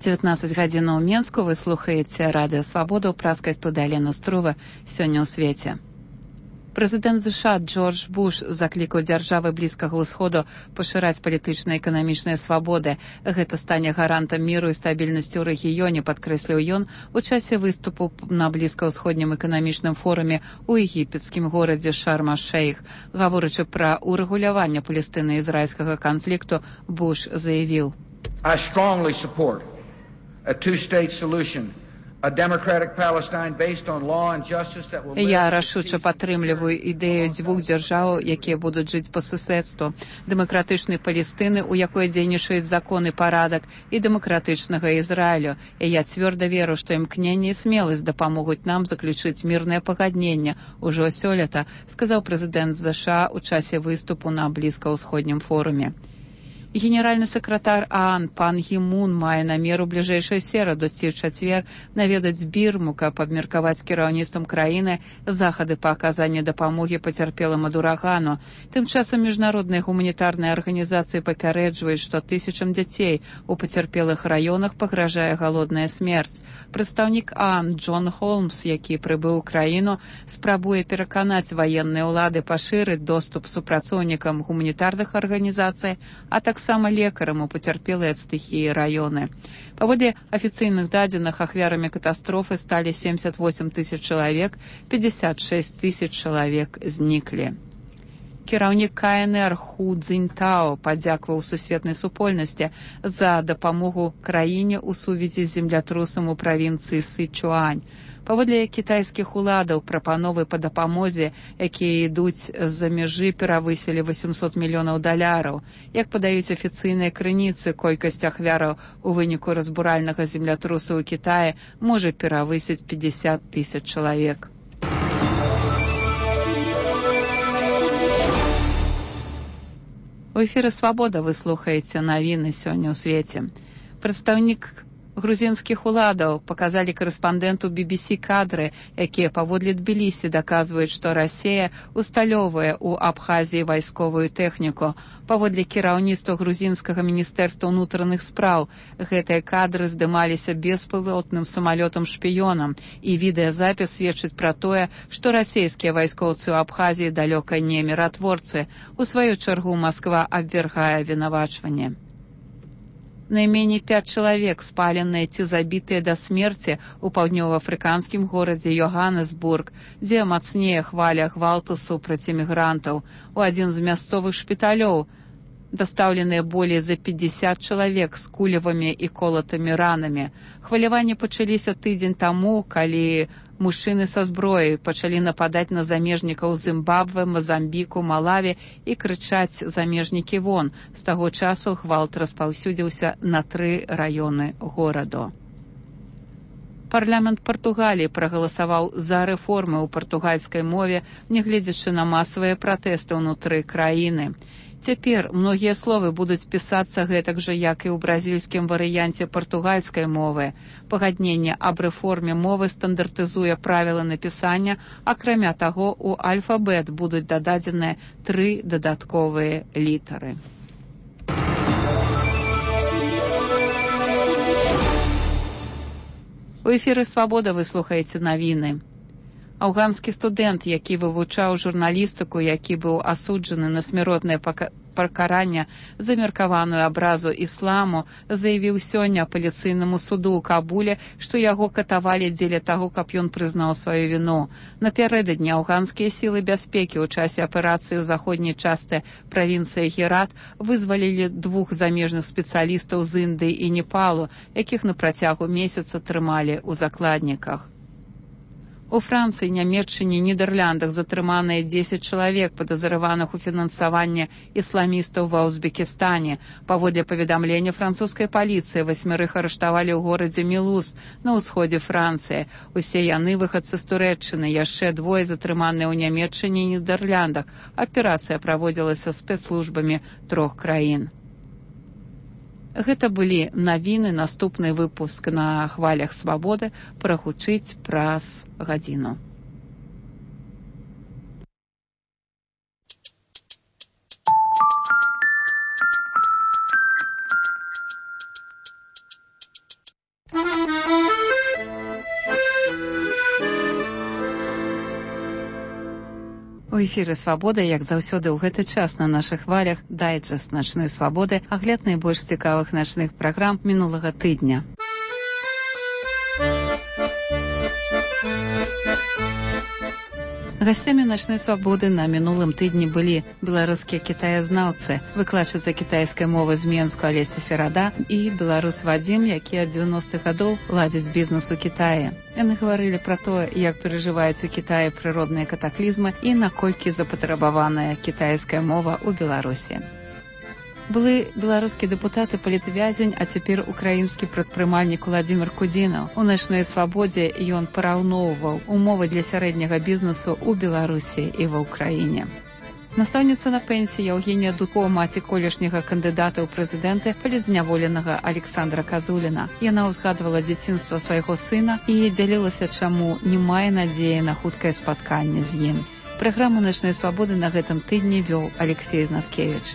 19 гадзін у Менску. Вы слухаеце радыё Свабода ў праскай студыі Алена Струва. Сёння ў свеце. Прэзідэнт США Джордж Буш заклікаў дзяржавы Блізкага ўсходу пашыраць палітычныя і эканамічныя свабоды. Гэта стане гарантам міру і стабільнасці ў рэгіёне, падкрэсліў ён у часе выступу на блізкаўсходнім эканамічным форуме ў егіпецкім горадзе Шарм-аш-Шейх. Гаворачы пра урэгуляванне палестына-ізраільскага канфлікту, Буш заявіў: I strongly support a two-state solution, a democratic Palestine based on law and justice that will Я рашуча падтрымліваю ідэю дзвюх дзяржаў, якія будуць жыць па суседству, дэмакратычнай Палестыны, у якой дзейнічаюць закон і парадак, і дэмакратычнага Ізраілю. І я цвёрда веру, што імкненне і смеласць дапамогуць нам заключыць мірнае пагадненне ўжо сёлета, сказаў прэзідэнт США ў часе выступу на блізкаўсходнім форуме. Генеральны сакратар ААН пан Гі Мун мае намер у бліжэйшую сераду ці чацвер наведаць Бірму, каб абмеркаваць кіраўніцтвам краіны захады па аказанні дапамогі пацярпелым ад урагану. Тым часам міжнародныя гуманітарныя арганізацыі папярэджваюць, што тысячам дзяцей у пацярпелых раёнах пагражае галодная смерць. Прадстаўнік ААН Джон Холмс, які прыбыў у краіну, спрабуе пераканаць ваенныя ўлады пашырыць доступ супрацоўнікам гуманітарных арганізацый, а таксама лекарам у пацярпелыя ад стыхіі раёны. Паводле афіцыйных дадзеных, ахвярамі катастрофы сталі 78 тысяч чалавек, 56 тысяч чалавек зніклі. Кіраўнік КНР Ху Цзіньтао падзякаваў сусветнай супольнасці за дапамогу краіне ў сувязі з землятрусам у правінцыі Сычуань. Паводле кітайскіх уладаў, прапановы па дапамозе, якія ідуць з-за мяжы, перавысілі $800 мільёнаў. Як падаюць афіцыйныя крыніцы, колькасць ахвяраў у выніку разбуральнага землятрусу ў Кітаі можа перавысіць 50 тысяч чалавек. У эфіры «Свабода» вы слухаеце навіны сёння ў свеце. Прадстаўнік грузінскіх уладаў паказалі корэспандэнту BBC кадры, якія паводле Тбілісі даказваюць, што Расія усталёўвае ў Абхазіі вайсковую тэхніку. Паводле кіраўніцтва грузінскага міністэрства ўнутраных спраў, гэтыя кадры здымаліся беспілотным самалётам-шпіёнам, і відэазапіс сведчыць пра тое, што расійскія вайскоўцы ў Абхазіі далёка не міратворцы. У сваю чаргу Масква абвяргае вінавачванне. Найменей 5 чалавек спаленыя ці забітыя да смерці ў паўднёва-афрыканскім горадзе Йоганнесбург, дзе мацнее хваля гвалту супраць эмігрантаў. У адзін з мясцовых шпіталёў дастаўленыя болей за 50 чалавек з кулевымі і колатымі ранамі. Хваляванні пачаліся тыдзень таму, калі мужчыны са зброяй пачалі нападаць на замежнікаў Зімбабве, Мазамбіку, Малаві і крычаць «замежнікі вон». З таго часу гвалт распаўсюдзіўся на 3 раёны гораду. Парламент Партугаліі прагаласаваў за рэформы ў партугальскай мове, нягледзячы на масавыя пратэсты ўнутры краіны. Цяпер многія словы будуць пісацца гэтак жа, як і ў бразільскім варыянце партугальскай мовы. Пагадненне аб рэформе мовы стандартызуе правілы напісання, акрамя таго, у альфабет будуць дададзеныя 3 дадатковыя літары. У эфіры «Свабода» вы слухаеце навіны. Афганскі студэнт, які вывучаў журналістыку, які быў асуджаны на смяротнае пакаранне за меркаваную абразу ісламу, заявіў сёння апеляцыйнаму суду ў Кабуле, што яго катавалі дзеля таго, каб ён прызнаў сваю віну. Напярэдадні афганскія сілы бяспекі ў часе аперацыі ў заходняй частцы правінцыі Герат вызвалілі 2 замежных спецыялістаў з Індыі і Непалу, якіх на працягу месяца трымалі ў закладніках. У Францыі, Нямецчыне і Нідерландах затрыманыя 10 чалавек, падазраваных у фінансаванні ісламістаў ва Узбекістане. Паводле паведамлення французскай паліцыі, 8 арыштавалі ў горадзе Мілус на ўсходзе Францыі. Усе яны выхадцы з Турэччыны, яшчэ 2 затрыманыя ў Нямецчыне і Нідерландах. Аперацыя праводзілася спецслужбамі 3 краін. Гэта былі навіны, наступны выпуск на хвалях «Свабоды» прагучыць праз гадзіну. У эфіры «Свабода», як заўсёды ў гэты час на нашых хвалях, дайджэст начной свабоды, агляд найбольш цікавых начных праграм мінулага тыдня. Гасцямі начной свабоды на мінулым тыдні былі беларускія кітаязнаўцы, выкладчыца кітайскай мовы з Менску Алеся Серада і беларус Вадзім, які ад 90-х гадоў ладзіць бізнес у Кітаі. Яны гаварылі пра тое, як перажываюць у Кітаі прыродныя катаклізмы і наколькі запатрабаваная кітайская мова ў Беларусі. Былы беларускі дэпутат і палітвязень, а цяпер украінскі прадпрымальнік Владзімір Кудзінаў. У начной свабодзе ён параўноўваў умовы для сярэдняга бізнесу ў Беларусі і ва ўкраіне. Настаўніца на пенсіі Яўгенія Дудко, маці колішняга кандыдата ў прэзідэнты палітзняволенага Александра Казуліна. Яна ўзгадвала дзяцінства свайго сына і дзялілася, чаму не мае надзеі на хуткае спатканне з ім. Праграму начной свабоды на гэтым тыдні вёў Алексей Знаткевіч.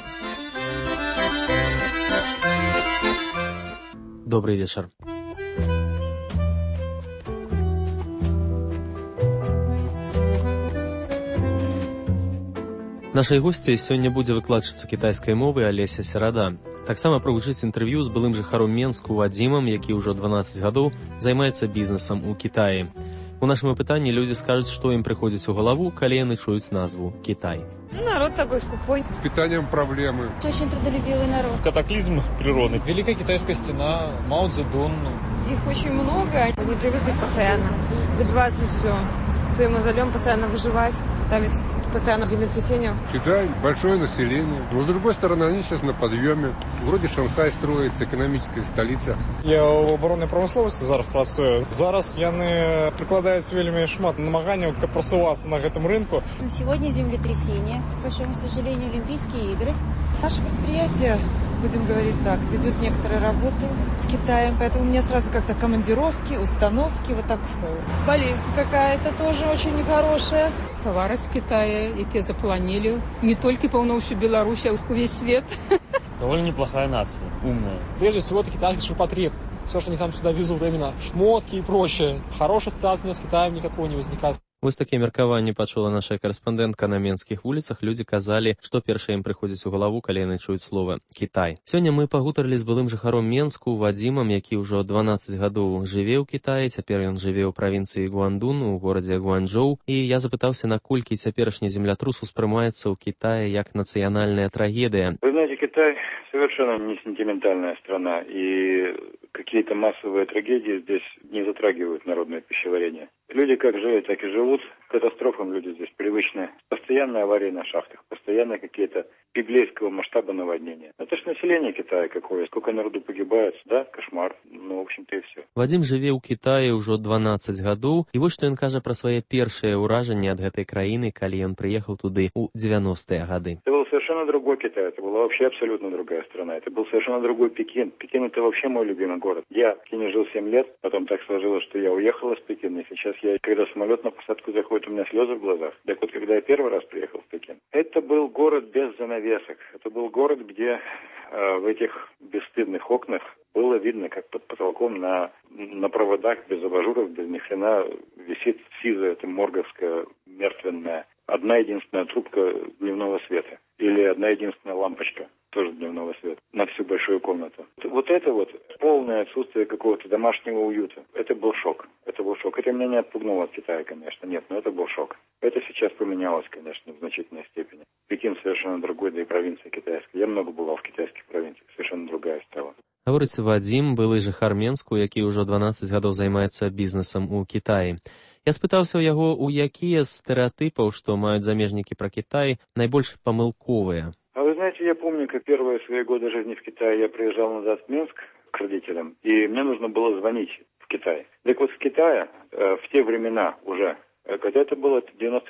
Добрый вечер. Нашай госцяй сёння будзе выкладчыца кітайскай мовы Алеся Серада. Таксама прагучыць інтэрв'ю з былым жыхаром Менску Вадзімам, які ўжо 12 гадоў займаецца бізнесам у Кітаі. У нашым апытанні людзі скажуць, што ім прыходзіць у галаву, калі яны чуюць назву Кітай. Народ такой скупой. С питанием проблемы. Очень трудолюбивый народ. Катаклизм природный. Великая китайская стена, Мао Цзэдун. Их очень много. Они привыкли постоянно добиваться все. Своим мозолем постоянно выживать. Там ведь постоянно землетрясения. Китай, большое население. Но с другой стороны, они сейчас на подъеме. Вроде Шанхай строится, экономическая столица. Я у оборонной промисловості зараз працюю. Зараз яны прикладаюць вельмі шмат намаганняў, каб просуваться на гэтым рынку. Сегодня землетрясение, к большому сожалению, Олимпийские игры. Наше предприятие, будем говорить так, ведет некоторые работы с Китаем. Поэтому у меня сразу как-то командировки, установки, вот так. Болезнь какая-то тоже очень нехорошая. Товары з Китая, які запланили не только пэўна ўсю Беларусь, а увесь свет. Довольно неплохая нация, умная. Прежде всего, это китайский ширпотреб. Все, что они там сюда везут, именно шмотки и прочее. Хорошей ассоциации с Китаем никакого не возникает. Вось такія меркаванні пачула наша карэспандэнтка на менскіх вуліцах. Людзі казалі, што першае ім прыходзіць у галаву, калі яны чуюць слова «Кітай». Сёння мы пагутарылі з былым жыхаром Менску Вадзімам, які ўжо 12 гадоў жыве ў Кітаі. Цяпер ён жыве ў правінцыі Гуандун, у горадзе Гуанчжоу. І я запытаўся, наколькі цяперашні землятрус успрымаецца ў Кітаі як нацыянальная трагедия. Вы знаете, Китай совершенно не сентиментальная страна, и какие-то массовые трагедии здесь не затрагивают народное пищеварение. Люди как жили, так и живут. К катастрофам люди здесь привычны. Постоянные аварии на шахтах, постоянно какие-то библейского масштаба наводнения. Это ж население Китая какое. Сколько народу погибает, да? Кошмар. Ну, в общем-то, и все. Вадзім жыве ў Кітаі ўжо 12 гадоў. І вось што ён кажа пра свае першыя ўражанні ад гэтай краіны, калі ён прыехаў туды ў 90-е гады. Это был совершенно другой Китай. Это была вообще абсолютно другая страна. Это был совершенно другой Пекин. Пекин — это вообще мой любимый город. Я в Пекине жил 7 лет. Потом так сложилось, что я уехал из Пекина. И сейчас когда самолет на посадку заходит, у меня слезы в глазах. Так вот, когда я первый раз приехал в Пекин, это был город без занавесок. Это был город, где в этих бесстыдных окнах было видно, как под потолком на проводах без абажуров, без ни хрена висит сизая, это морговская, мертвенная, одна единственная трубка дневного света. Или одна единственная лампочка, тоже дневного света, на всю большую комнату. Вот это вот полное отсутствие какого-то домашнего уюта. Это был шок. Это был шок. Это меня не отпугнуло от Китая, конечно. Нет, но это был шок. Это сейчас поменялось, конечно, в значительной степени. Пекин совершенно другой, да и провинция китайская. Я много бывал в китайских провинциях. Совершенно другая стала. Гаворыць Вадзім, былы жыхар Менску, які ўжо 12 гадоў займаецца бізнесам у Кітаі. Я спытаўся ў яго, у якія стэрэатыпаў, што маюць замежнікі пра Кітай, найбольш памылковыя. А вы знаете, я помню, как первые свои годы жизни в Китае я приезжал назад в Минск к родителям, и мне нужно было звонить в Китай. Так вот, в Китае в те времена уже, когда это было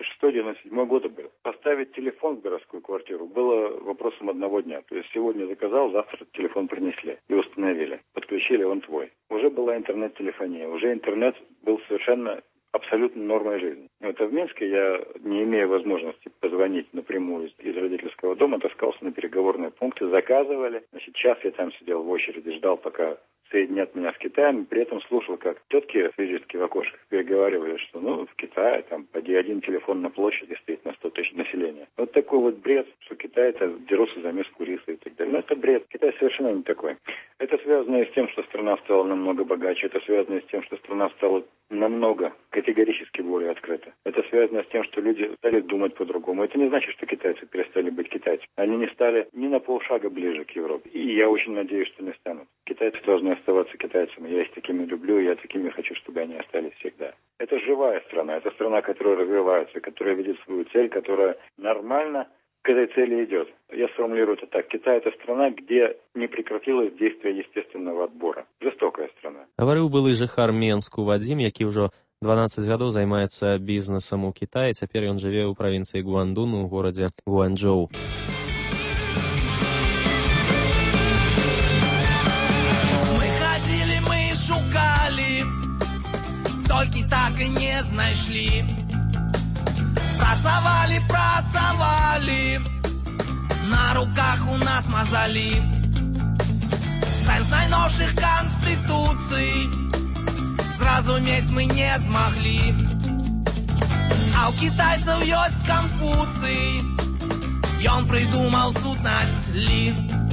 96-97 года был, поставить телефон в городскую квартиру было вопросом одного дня. То есть сегодня заказал, завтра телефон принесли и установили. Подключили, он твой. Уже была интернет-телефония, уже интернет был совершенно абсолютно нормой жизни. Вот, а в Минске я, не имея возможности позвонить напрямую из родительского дома, таскался на переговорные пункты, заказывали. Значит, час я там сидел в очереди, ждал, пока соединят меня с Китаем, при этом слушал, как тетки связистки в окошках переговаривали, что в Китае там поди один телефон на площади стоит на 100 тысяч населения. Вот такой вот бред, что китайцы дерутся за миску риса и так далее. Но это бред. Китай совершенно не такой. Это связано и с тем, что страна стала намного богаче. Это связано и с тем, что страна стала намного категорически более открыта. Это связано с тем, что люди стали думать по-другому. Это не значит, что китайцы перестали быть китайцами. Они не стали ни на полшага ближе к Европе. И я очень надеюсь, что не станут. Китайцы должны оставаться китайцами. Я их такими люблю, и я такими хочу, чтобы они остались всегда. Это живая страна. Это страна, которая развивается, которая видит свою цель, которая нормально к этой цели идет. Я сформулирую это так. Китай – это страна, где не прекратилось действие естественного отбора. Жестокая страна. Говорил былы жыхар Менску Вадзім, які ўжо 12 гадоў займаецца бізнесам у Кітаі. Цяпер ён жыве ў правінцыі Гуандун у горадзе Гуанчжоу. Мы ходили, мы шукали, толькі так і не знайшлі. Працавалі, на руках у нас мазалі. Сэнс найновшых канстытуцый зразумець мы не змаглі. А ў кітайцаў ёсць Канфуцый, ён прыдумаў сутнасць лі.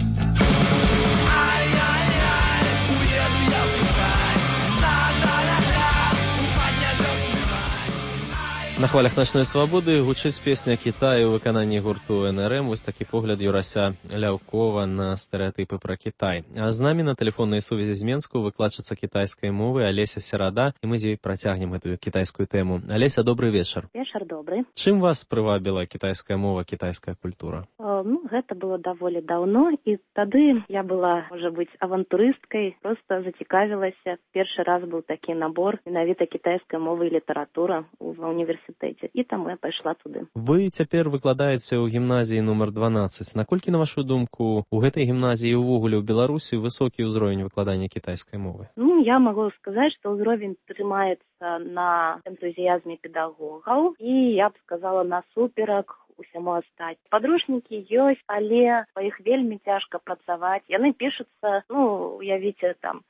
Ай-яй-яй, уеду я в Китай, за-да-ля-ля, упадняжём смирай. На хвалях начной свабоды гучыць песня Кітаю ў выкананні гурту НРМ. Вось такі погляд Юрася Ляўкова на стэрэатыпы пра Кітай. А з намі на тэлефоннай сувязі з Менску выкладчыца кітайскай мовы Алеся Серада, і мы з ёй працягнем гэтую кітайскую тэму. Алеся, добрый вечар. Вечар добры. Чым вас прывабіла кітайская мова, кітайская культура? Гэта было даволі даўно, і тады я была, можа быць, авантурысткай, просто зацікавілася. Першы раз быў такі набор менавіта кітайскай мовы і літаратура ва універсітэце, і таму я пайшла туды. Вы цяпер выкладаеце ў гімназіі нумар 12. Наколькі, на вашу думку, у гэтай гімназіі ўвогуле ў Беларусі высокі ўзровень выкладання кітайскай мовы? Я магу сказаць, што ўзровень трымаецца на энтузіязме педагогаў, і я б сказала, насуперак усяму астаць. Падручнікі ёсць, але па іх вельмі цяжка працаваць. Яны пішуцца, уявіце,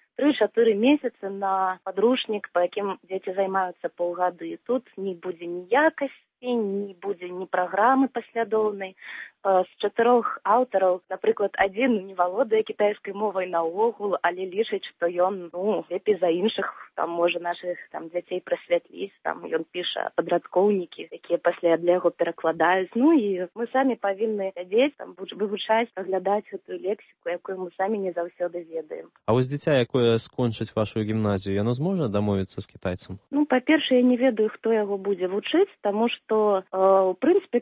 3-4 месяцы на падручнік, па якім дзеці займаюцца паўгады. Тут не будзе ні якасці, не будзе ні праграмы паслядоўнай. З 4 аўтараў, напрыклад, адзін не валодае кітайскай мовай наогул, але лічыць, што ён, лепей за іншых, можа нашых дзяцей прасвятліць, ён піша падрадкоўнікі, якія пасля ад яго перакладаюць. І мы самі павінны сядзець, вывучаць, аглядаць гэтую лексіку, якую мы самі не заўсёды ведаем. А вось дзіця, якое скончыць вашу гімназію, яно зможа дамовіцца з кітайцам? Па-першае, я не ведаю, хто яго будзе вучыць, таму што, у прынцыпе,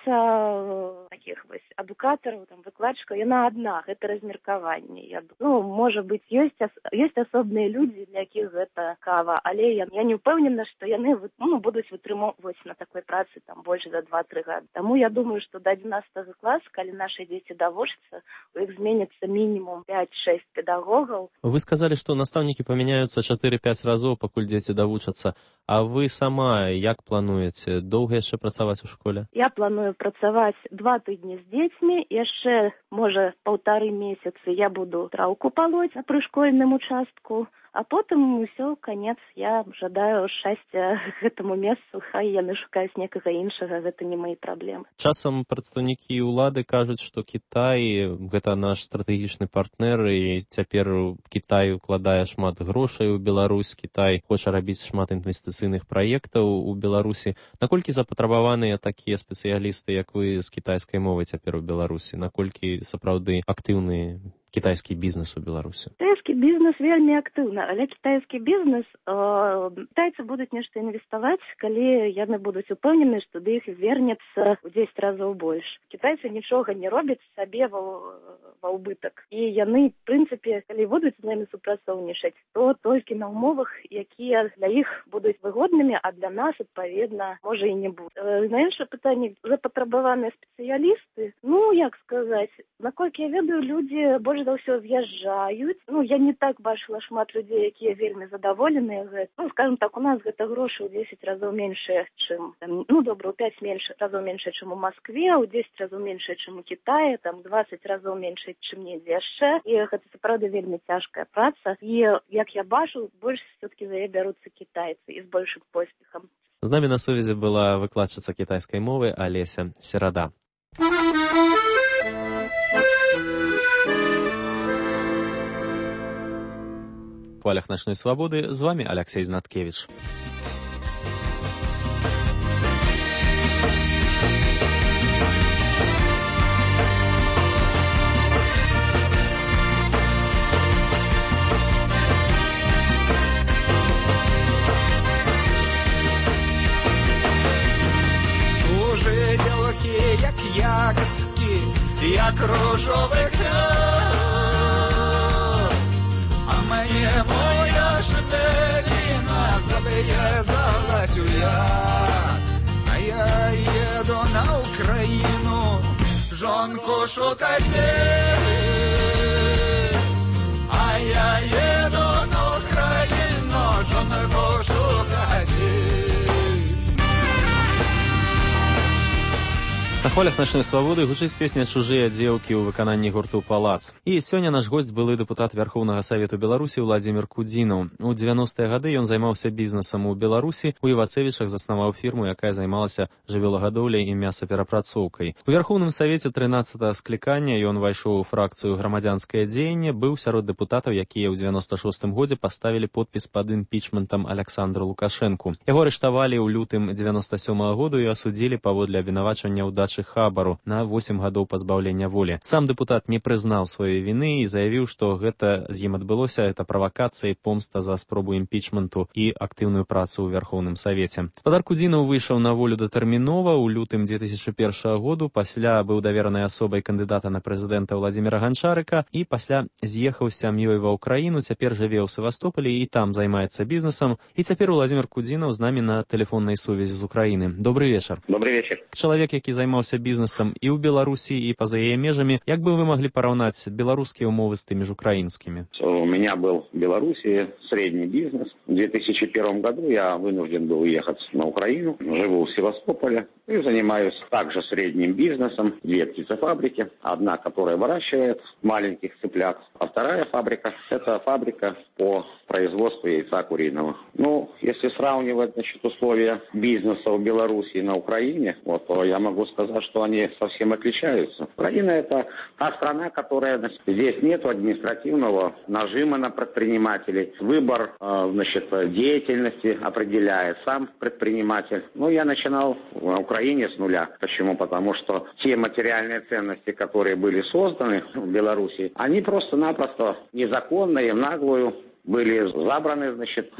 крыніца таких адукатараў, выкладчыкаў, яна адна, гэта размеркаванне. Можа быць, ёсць асобныя людзі, для якіх гэта кава, але я не ўпэўнена, што яны будуць вытрымоўваць на такой працы больш за 2-3 гады. Таму я думаю, што да 11 класа, калі нашы дзеці давучацца, у іх зменіцца мінімум 5-6 педагогаў. Вы сказалі, што настаўнікі памяняюцца 4-5 разоў, пакуль дзеці давучацца. А вы сама як плануеце? Доўга яшчэ працаваць у школе? Я планую працаваць 2 тыдні з дзецьмі, яшчэ, можа, 1,5 месяцы я буду траўку палоць на прышкольным участку, а потым усё, канец. Я жадаю шчасця гэтаму месцу, хай яны шукаюць некага іншага, гэта не мои праблемы. Часам прадстаўнікі ўлады кажуць, што Кітай гэта наш стратэгічны партнер, і цяпер Кітай укладае шмат грошай у Беларусь, Кітай хоча рабіць шмат інвестыцыйных праектаў у Беларусі. Наколькі запатрабаваныя такія спецыялісты, як вы, з кітайскай мовай цяпер у Беларусі? Наколькі сапраўды актыўны кітайскі бізнес у Беларусі? Кітайскі бізнес вельмі актыўны, але кітайскі бізнес, кітайцы будуць нешта інвеставаць, калі яны будуць упэўнены, што да іх вернецца ў 10 разоў больш. Кітайцы нічога не робяць сабе ва ўбытак. І яны, в прынцыпе, калі будуць з намі супрацоўнічаць, то толькі на ўмовах, якія для іх будуць выгоднымі, а для нас, адпаведна, можа і не будуць. На іншае пытанне, запатрабаваныя спецыялісты, як сказаць, Наколькі я ведаю, людзі больш за ўсё з'язджаюць. Я не так бачыла шмат людзей, якія вельмі задаволеныя гэтым. Скажем так, у нас гэта грошы ў 10 разоў меншыя, чым, добра, ў 5 разоў меншыя, чым у Маскве, ў 10 разоў меншыя, чым у Кітаі, 20 разоў меншыя, чым недзе яшчэ. І гэта, сапраўды, вельмі цяжкая праца. І, як я бачу, больш все-таки за яе бяруцца кітайцы і з большым поспехам. З намі на сувязі была выкладчыца кітайскай мовы Алеся Серада. В хвалях «Ночной свободы» з вами Алексей Знаткевич. Ягодки, як рожовий кров, а мені моя шпиліна зав'язалась у яд, а я їду на Україну, жонку шукати, а я їду на Україну, жонку шукати. На хвалях «Ночной свободы» гучыць песня «Чужыя дзеўкі» ў выкананні гурту «Палац». І сёння наш госць былы дэпутат Верхоўнага Савету Беларусі Владзімір Кудзінаў. У 90-е гады ён займаўся бізнесам у Беларусі. У Івацевічах заснаваў фірму, якая займалася жывёлагадоўляй і мясаперапрацоўкай. У Верхоўным Савеце 13-го склікання ён увайшоў у фракцыю «Грамадзянскае дзеянне», быў сярод дэпутатаў, якія ў 96-м годзе паставілі подпіс пад імпічментам Аляксандру Лукашэнку. Яго арыштавалі ў лютым 97-го году і асудзілі паводле абвінавачвання ў хабару на 8 гадоў пазбаўлення волі. Сам дэпутат не прызнаў сваёй віны і заявіў, што гэта з ім адбылося, это правакацыя і помста за спробу імпічменту і актыўную працу ў Верхоўным Савеце. Спадар Кудзінаў выйшаў на волю датэрмінова ў лютым 2001 году, пасля быў даверанай асобай кандыдата на прэзідэнта Владзіміра Ганчарыка і пасля з'ехаў з сям'ёй ва ўкраіну, цяпер жыве ў Севастополі і там займаецца бізнесам. І цяпер Владзімір Кудзінаў з намі на тэлефоннай сувязі з Украіны. Добрый вечар. Добрый вечар. Чалавек, які займаўся бізнесам і ў Беларусі, і па-за яе межамі. Як бы вы маглі параўнаць беларускія умовы з тымі ж украінскімі? У меня был в Беларуси средний бизнес. В 2001 году я вынужден был уехать на Украину. Живу в Севастополе и занимаюсь также средним бизнесом. 2 птицефабрики. Одна, которая выращивает маленьких цыплят, а вторая фабрика – это фабрика по производству яйца куриного. Если сравнивать, условия бизнеса в Беларуси и на Украине, то я могу сказать, что они совсем отличаются. Украина – это та страна, которая, здесь нет административного нажима на предпринимателей. Выбор, деятельности определяет сам предприниматель. Я начинал в Украине с нуля. Почему? Потому что те материальные ценности, которые были созданы в Беларуси, они просто-напросто незаконные, в наглую были забраны,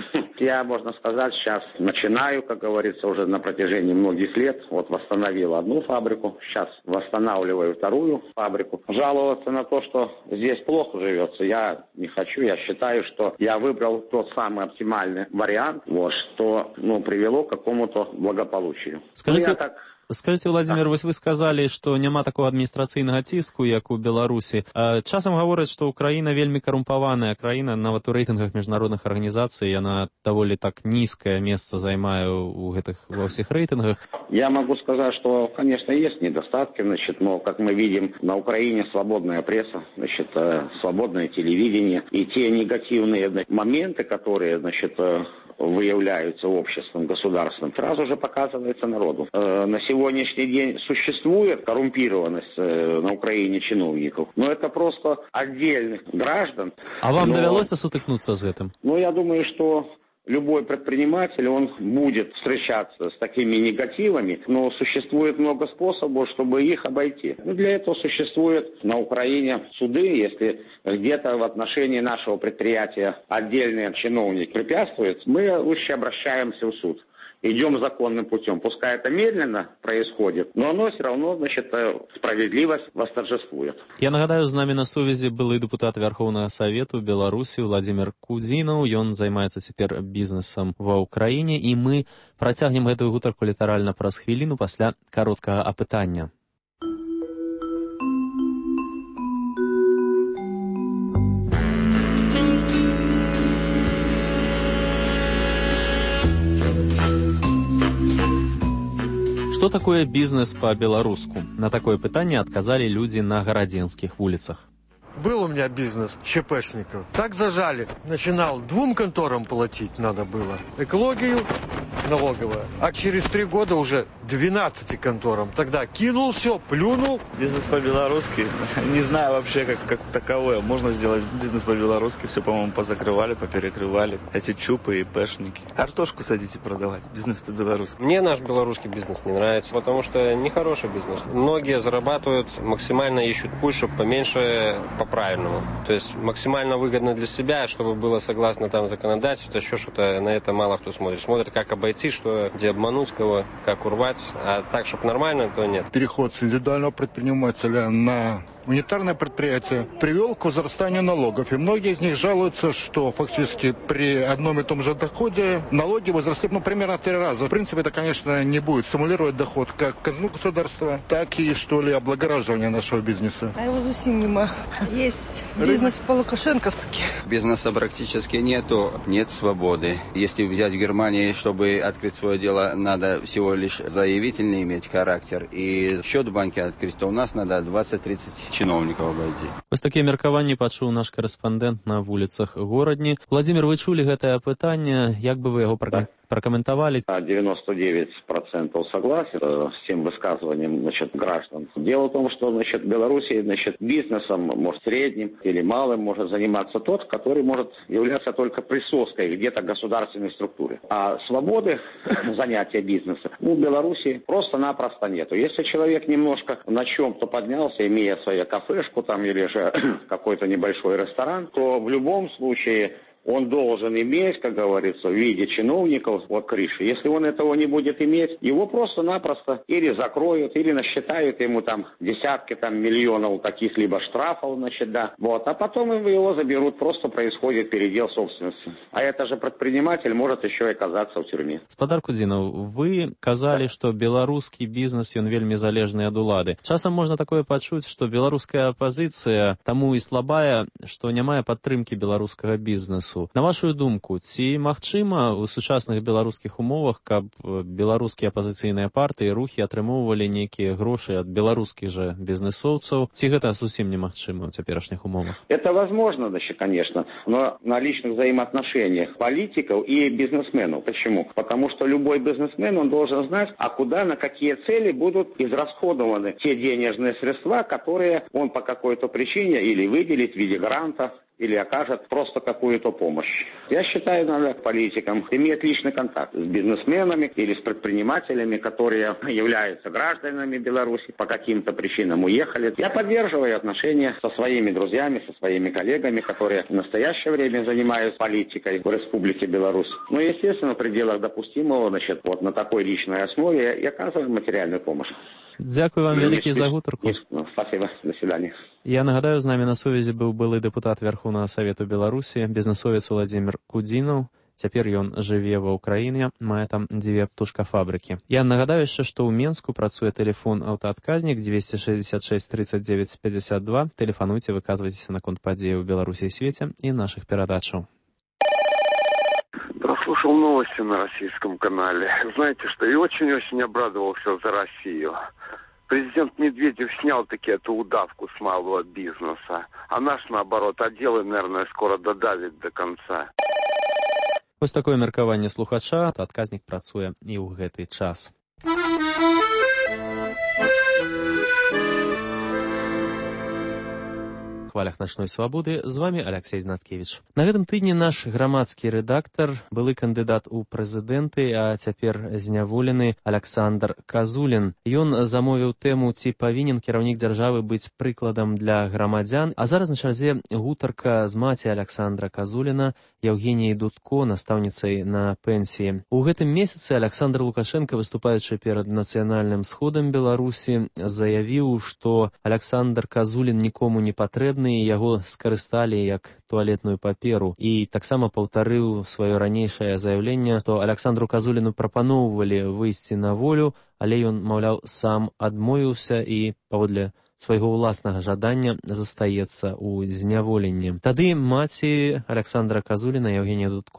Я, можно сказать, сейчас начинаю, как говорится, уже на протяжении многих лет. Восстановил одну фабрику, сейчас восстанавливаю вторую фабрику. Жаловаться на то, что здесь плохо живется, я не хочу. Я считаю, что я выбрал тот самый оптимальный вариант, что привело к какому-то благополучию. Скажите, Владимир, вы сказали, што няма такого адміністрацыйнага ціску, як у Беларусі. Часам гавораць, што Украіна вельмі карумпаваная краіна, нават у рэйтынгах міжнародных арганізацый яна даволі так нізкае месца займае ва ўсіх рэйтынгах. Я могу сказать, что, конечно, есть недостатки, но, как мы видим, на Украине свободная пресса, свободное телевидение, и те негативные моменты, которые, выявляются обществом, государством, сразу же показывается народу. На сегодняшний день существует коррумпированность на Украине чиновников, но это просто отдельных граждан. А вам довелось сутыкнуться с этим? Я думаю, что любой предприниматель, он будет встречаться с такими негативами, но существует много способов, чтобы их обойти. Для этого существуют на Украине суды. Если где-то в отношении нашего предприятия отдельный чиновник препятствует, мы лучше обращаемся в суд. Идем законным путем. Пускай это медленно происходит, но оно все равно, справедливость восторжествует. Я нагадаю, з намі на сувязі былы дэпутат Верхоўнага Савету Беларусі Владзімір Кудзінаў. Ён займаецца цяпер бізнесам ва ўкраіне, і мы працягнем гэтую гутарку літаральна праз хвіліну пасля кароткага апытання. Что такое бизнес по-белоруску? На такое пытание отказали люди на городенских улицах. Был у меня бизнес ЧПшников. Так зажали. Начинал 2 конторам платить надо было. Экологию налоговая. А через 3 года уже 12 конторам. Тогда кинул все, плюнул. Бизнес по-белорусски. Не знаю вообще, как таковое. Можно сделать бизнес по-белорусски. Все, по-моему, позакрывали, поперекрывали. Эти чупы и пешники. Картошку садите продавать. Бизнес по-белорусски. Мне наш белорусский бизнес не нравится, потому что нехороший бизнес. Многие зарабатывают, максимально ищут путь, чтобы поменьше, по-правильному. То есть максимально выгодно для себя, чтобы было согласно там законодательству, еще что-то, на это мало кто смотрит. Смотрит, как обойти, что, где обмануть кого, как урвать. А так, чтобы нормально, то нет. Переход с индивидуального предпринимателя на унитарное предприятие привел к возрастанию налогов. И многие из них жалуются, что фактически при одном и том же доходе налоги возросли примерно в 3 раза. В принципе, это, конечно, не будет стимулировать доход как казну государства, так и, что ли, облагораживание нашего бизнеса. А его совсем нема. Есть бизнес по-лукашенковски. Бизнеса практически нету, нет свободы. Если взять в Германии, чтобы открыть свое дело, надо всего лишь заявительный иметь характер. И счет в банке открыть, то у нас надо 20-30 чиновников обойти. Вось такія меркаванні пачуў наш корэспандэнт на вуліцах горадні. Владимир, вы чулі гэтае пытанне, як бы вы яго прокомментовали? 99% согласен с тем высказыванием, граждан. Дело в том, что, в Беларуси, бизнесом, может, средним или малым может заниматься тот, который может являться только присоской где-то государственной структуре. А свободы занятия бизнеса в Беларуси просто-напросто нету. Если человек немножко на чем-то поднялся, имея свою кафешку там или же какой-то небольшой ресторан, то в любом случае он должен иметь, как говорится, в виде чиновников по крыше. Если он этого не будет иметь, его просто-напросто или закроют, или насчитают ему там десятки миллионов каких-либо штрафов, а потом его заберут, просто происходит передел собственности. А это же предприниматель может еще и оказаться в тюрьме. Спадар Кудзінаў, вы казали, что беларускі бізнес, ён вельмі залежны ад улады. Часам можна такое пачуць, что беларуская апозіцыя таму і слабая, што не мае падтрымкі беларускага бізнесу. На вашу думку, ці магчыма ў сучасных беларускіх умовах, каб беларускія апозіцыйныя партыі, рухі атрымоўвалі нейкія грошы ад беларускіх же бізнесоўцаў? Ці гэта зусім немагчыма ў цяперашніх умовах? Это возможно, конечно, но на личных взаимоотношениях политиков и бизнесменов. Почему? Потому что любой бизнесмен, он должен знать, а куда, на какие цели будут израсходованы те денежные средства, которые он по какой-то причине или выделит в виде гранта, или окажет просто какую-то помощь. Я считаю, надо политикам иметь личный контакт с бизнесменами или с предпринимателями, которые являются гражданами Беларуси, по каким-то причинам уехали. Я поддерживаю отношения со своими друзьями, со своими коллегами, которые в настоящее время занимаются политикой в Республике Беларусь. Но, естественно, в пределах допустимого, на такой личной основе и оказываем материальную помощь. Дякую вам вялікі за гутарку. Спасибо, до свидания. Я нагадаю, з намі на сувязі быў былы дэпутат Верховного Совету Беларусі, бізнесовец Владимир Кудзінаў. Цяпер ён жыве ва ўкраіне, мае там 2 птушкафабрыкі. Я нагадаю яшчэ, што ў Менску працуе тэлефон аўтаадказнік 266 39 52. Тэлефануйце, выказвайцеся наконт падзеі ў Беларусі і свеце і нашых перадачаў. Прослушал новости на российском канале. Знаете что, и очень-очень обрадовался за Россию. Президент Медведев снял таки эту удавку с малого бизнеса. А наш, наоборот, отделы, наверное, скоро додавит до конца. Вось такое меркаванне слухача, адказнік працуе і ў гэты час. Хвалях начной свабоды, з вами Алексей Знаткевич. На гэтым тыдні наш грамадскі рэдактар, былы кандыдат у прэзідэнты, а цяпер зняволены Александр Казулін. Ён замовіў тэму, ці павінен кіраўнік дзяржавы быць прыкладам для грамадзян. А зараз на чарзе гутарка з маці Александра Казуліна, Евгенией Дудко, настаўніцай на пенсіі. У гэтым месяцы Александр Лукашенко, выступаючы перад нацыянальным сходам Беларусі, заявіў, што Александр Казулін нікому не патрэбны, і яго скарысталі як туалетную паперу. І таксама паўтарыў сваё ранейшае заявленне, што Александру Казуліну прапаноўвалі выйсці на волю, але ён, маўляў, сам адмовіўся і паводле свайго ўласнага жадання застаецца ў зняволенні. Тады маці Александра Казуліна, Евгения Дудко,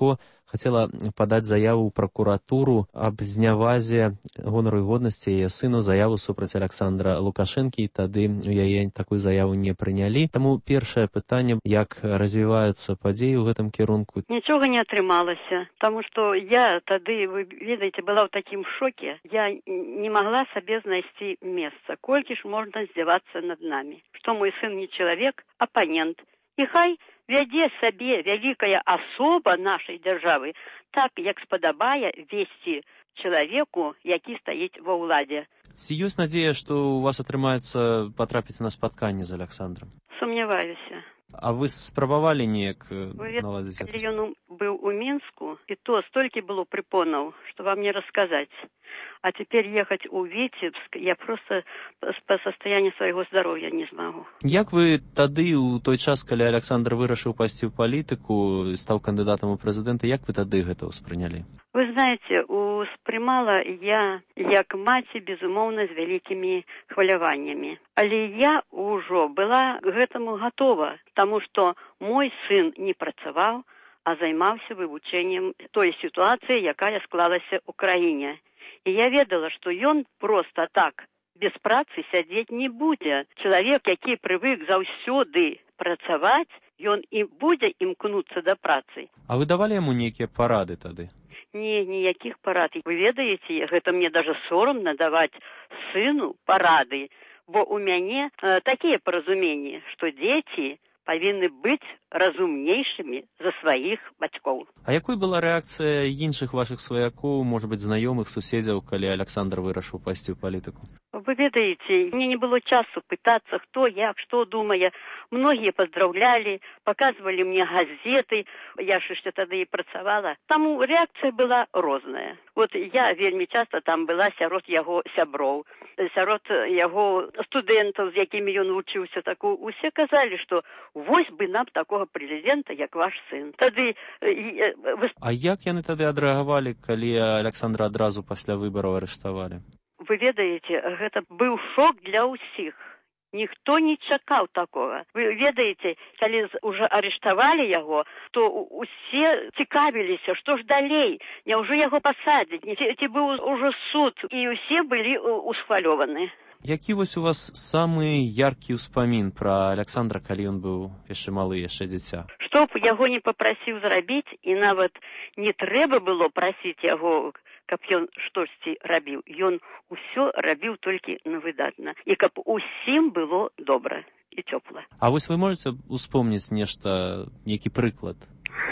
хацела падаць заяву ў пракуратуру аб знявазе гонару і годнасці яе сыну, заяву супраць Александра Лукашэнкі, і тады у яе такую заяву не прынялі. Таму першае пытанне, як развіваюцца падзеі ў гэтым кірунку? Нічога не атрымалася, таму што я тады, вы ведаеце, была ў такім шоке. Я не могла сабе знайсці месца. Колькі ж можна здзявацца над намі? Што мой сын не чалавек, апанент. І хай вядзе сабе вялікая асоба нашай дзяржавы так, як спадабае весці чалавеку, які стаіць ва ўладзе. Ці ёсць надзея, што у вас атрымаецца патрапіць на спатканне з Александром? Сумняваюся. А вы спрабавалі неяк наладзіць? Калі ён быў у Мінску, і то столькі было прыпонаў, што вам не расказаць. А теперь ехать у Витебск я просто по состоянию своего здоровья не смогу. Як вы тады, у той час, калі Александр вырашыў пайсці ў палітыку, стаў кандыдатам у прэзідэнты, як вы тады гэта ўспрынялі? Вы знаете, успрымала я як маці, безумоўна, з вялікімі хваляваннямі. Але я ўжо была к гэтаму гатова, таму што мой сын не працаваў, а займаўся вывучэннем той сітуацыі, якая склалася ў краіне. І я ведала, што ён проста так, без працы сядзець не будзе. Чалавек, які прывык заўсёды працаваць, ён і будзе імкнуцца да працы. А вы давалі яму нейкія парады тады? Не, ніякіх парад. Вы ведаеце, гэта мне даже сорамна даваць сыну парады, бо у мяне такія паразуменні, што дзеці павінны быць разумнейшымі за сваіх бацькоў. А якой была рэакцыя іншых вашых сваякоў, можа быць, знаёмых, суседзяў, калі Александр вырашыў пайсці ў палітыку? Вы ведаеце, мне не было часу пытацца, хто, як, што думае. Многія паздраўлялі, паказвалі мне газеты, я ж яшчэ тады і працавала. Таму рэакцыя была розная. Вот я вельмі часта там была сярод яго сяброў, сярод яго студэнтаў, з якімі ён вучыўся. Усе казалі, што вось бы нам такога прэзідэнта, як ваш сын. Тады... А як яны тады адрэагавалі, калі Александра адразу пасля выбараў арыштавалі? Вы ведаеце, гэта быў шок для ўсіх. Ніхто не чакаў такога. Вы ведаеце, калі ўжо арыштавалі яго, то усе цікавіліся, што ж далей, няўжо яго пасадзяць, ці быў ужо суд, і ўсе былі усхвалёваны. Які вось у вас самы яркі ўспамін пра Александра, калі ён быў яшчэ малы, яшчэ дзіця? Што б яго не папрасіў зрабіць, і нават не трэба было прасіць яго, каб ён штосьці рабіў. Ён усё рабіў толькі на выдатна. І каб усім было добра і цёпла. А вось вы можаце успомніць нешта, нейкі прыклад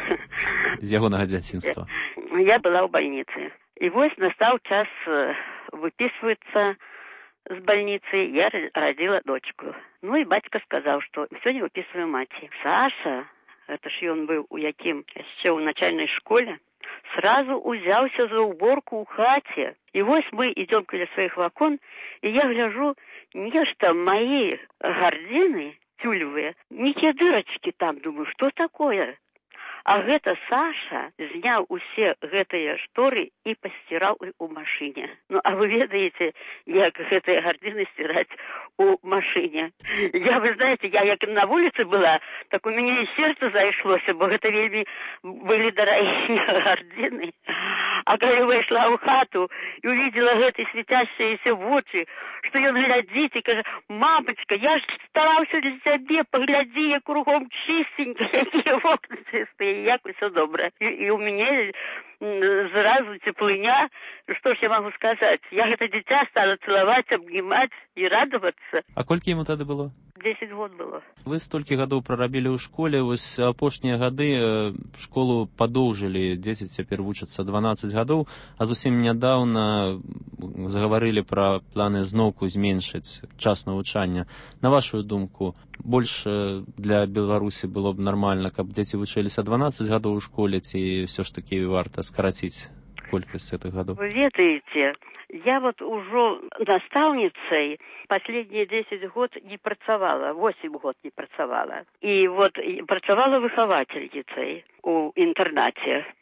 з ягонага дзяцінства? Я была ў бальніцы. І вось настаў час выпісвацца з бальніцы, я радзіла дочку. Ну і бацька сказаў, што сёння выпісваю маці. Саша, гэта ж ён быў у якім яшчэ ў начальнай школе, сразу узяўся за уборку ў хаце. І вось мы ідём каля сваіх вакон, і я гляжу, нешта маі гардзіны тюлевыя, нейкія дырачкі там, думаю, што такое? А гэта Саша зняў усе гэтыя шторы і пасціраў у машыне. Ну, а вы ведаеце, як гэтыя гардзіны сціраць у машыне. Вы знаете, я як на вуліцы была, так у мяне і сердце зайшлося, бо гэта вельмі былі дарагія гардзіны. А калі выйшла ў хату і увидела гэты свяцящиеся вочы, што ён глядзіць і кажа: «Мамачка, я ж стараўся для цябе, паглядзі, як кругом чистенька, якія вокны чыстыя, як усё добра». І у мяне зразу цеплыня, што ж я магу сказаць? Я гэта дзіця стала цалаваць, абнімаць і радавацца. А колькі яму тады было? 10 год было. Вы столькі гадоў прарабілі ў школе, вось апошнія гады школу падоўжылі, дзеці цяпер вучацца 12 гадоў, а зусім нядаўна загаварылі пра планы зноўку зменшыць час навучання. На вашу думку, больш для Беларусі было б нармальна, каб дзеці вучыліся 12 гадоў у школе, ці ўсё ж такі варта скараціць колькасць гэтых гадоў? Вы ведаеце, я вот ужо настаўніцай последние 10 год не працавала, 8 год не працавала. І вот працавала выхавацельніцай у інтэрнаце.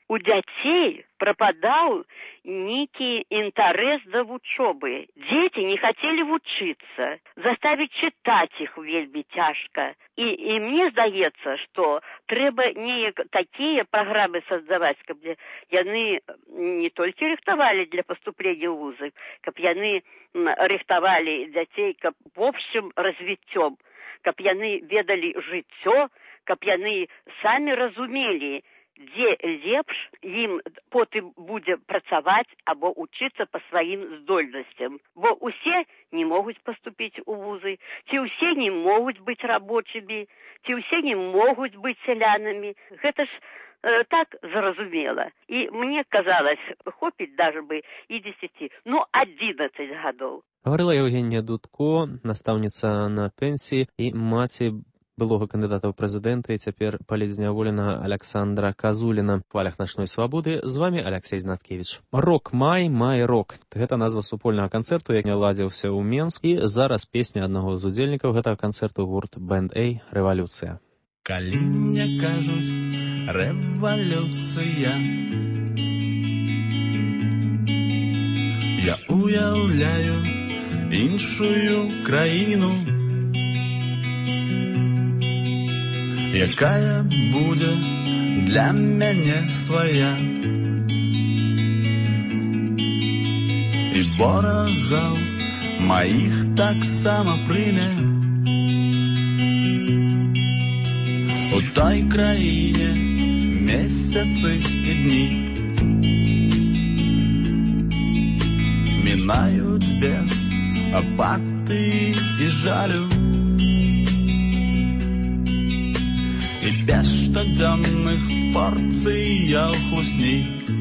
у дзяцей прападаў нейкі інтарэс да вучобы. Дзеці не хацелі вучыцца, заставіць чытаць іх вельмі цяжка. І мне здаецца, што трэба неяк такія праграмы создаваць, каб яны не толькі рыхтавалі для паступлення ў вузы, каб яны рыхтавалі дзяцей, каб в общем развіццём, каб яны ведалі жыццё, каб яны самі разумелі, дзе лепш ім потым будзе працаваць або учыцца па сваім здольнасцям. Бо ўсе не могуць паступіць у вузы, ці ўсе не могуць быць рабочымі, ці ўсе не могуць быць сялянамі. Гэта ж так зразумела. І мне казалось, хопіць даже бы і 10, 11 гадоў. Гаварыла Евгения Дудко, настаўніца на пенсіі і маці былога кандыдата ў прэзідэнты і цяпер палітзняволенага Александра Казуліна. В хвалях начной свабоды з вами Алексей Знаткевич. Рок-май, май-рок. Гэта назва супольнага канцэрту, які ладзіўся ў Менску. І зараз песня аднаго з удзельнікаў гэтага канцэрту гурт Бэнд А «Рэвалюцыя». Калі мне кажуць рэвалюцыя, я уяўляю іншую краіну, якая будзе для мяне свая. І ворагаў маіх таксама прыме. У той краіне месяцы і дні мінаюць без апатыі і жалю. І без штодзённых порцыяў хлусні,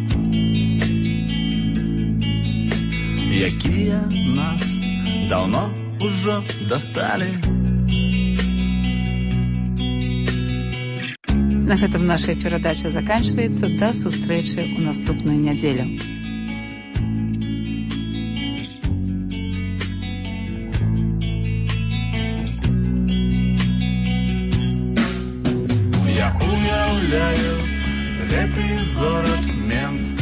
якія нас даўно ўжо дасталі. На гэтым наша перадача заканчваецца. Да сустрэчы ў наступную нядзелю. Гэты город Менск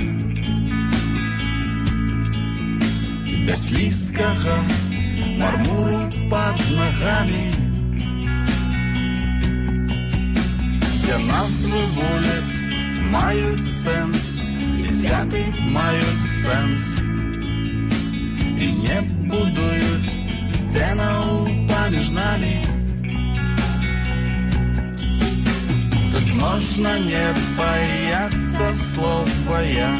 без слізкага мармуру пад нагамі, дзе назвы вуліц маюць сэнс і святы маюць сэнс, і не будуюць сценаў паміж намі. Можно не бояться слова «я»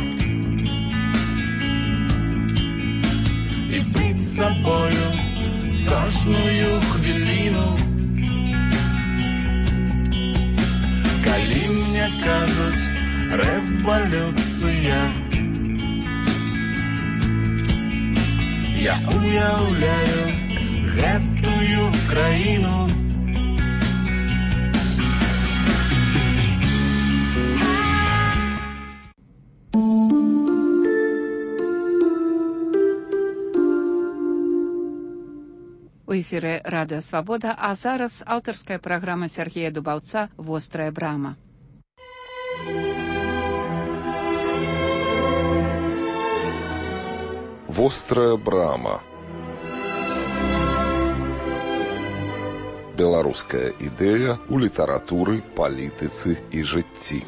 и быть собою кожную хвилину. Калі мне кажуць рэвалюцыя, я уяўляю гэтую краіну. У эфіры Радыё Свабода, а зараз аўтарская праграма Сергея Дубаўца «Вострая брама». Вострая брама. Беларуская ідэя ў літаратуры, палітыцы і жыцці.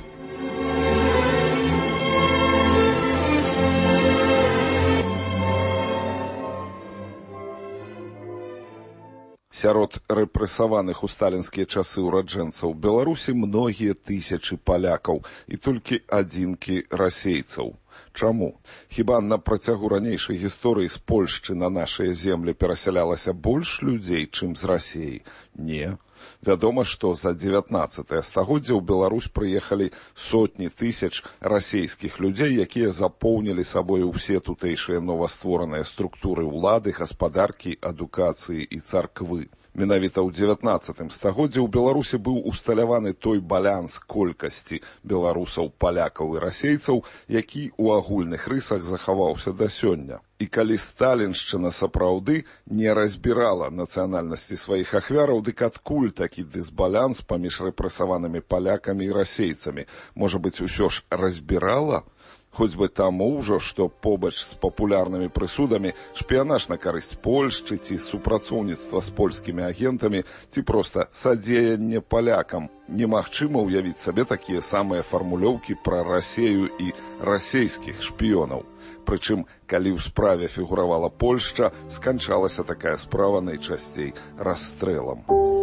Сярод рэпрэсаваных у сталінскія часы ўраджэнцаў Беларусі многія тысячы палякаў і толькі адзінкі расейцаў. Чаму? Хіба на працягу ранейшай гісторыі з Польшчы на нашыя землі перасялялася больш людзей, чым з Расіі? Не. Вядома, што за 19 стагоддзе ў Беларусь прыехалі сотні тысяч расейскіх людзей, якія запоўнілі сабою ўсе тутэйшыя новаствораныя структуры ўлады, гаспадаркі, адукацыі і царквы. Менавіта ў 19 стагоддзе ў Беларусі быў усталяваны той баланс колькасці беларусаў, палякаў і расейцаў, які ў агульных рысах захаваўся да сёння. І калі сталіншчына сапраўды не разбірала нацыянальнасці сваіх ахвяраў, дык адкуль такі дысбаланс паміж рэпрэсаванымі палякамі і расейцамі? Можа быць, усё ж разбірала? Хоць бы таму ўжо, што побач з папулярнымі прысудамі шпіянаж на карысць Польшчы ці супрацоўніцтва з польскімі агентамі ці проста садзеянне палякам. Немагчыма ўявіць сабе такія самыя фармулёўкі пра Расею і расейскіх шпіёнаў. Прычым, калі ў справе фігуравала Польшча, сканчалася такая справа найчасцей расстрэлам.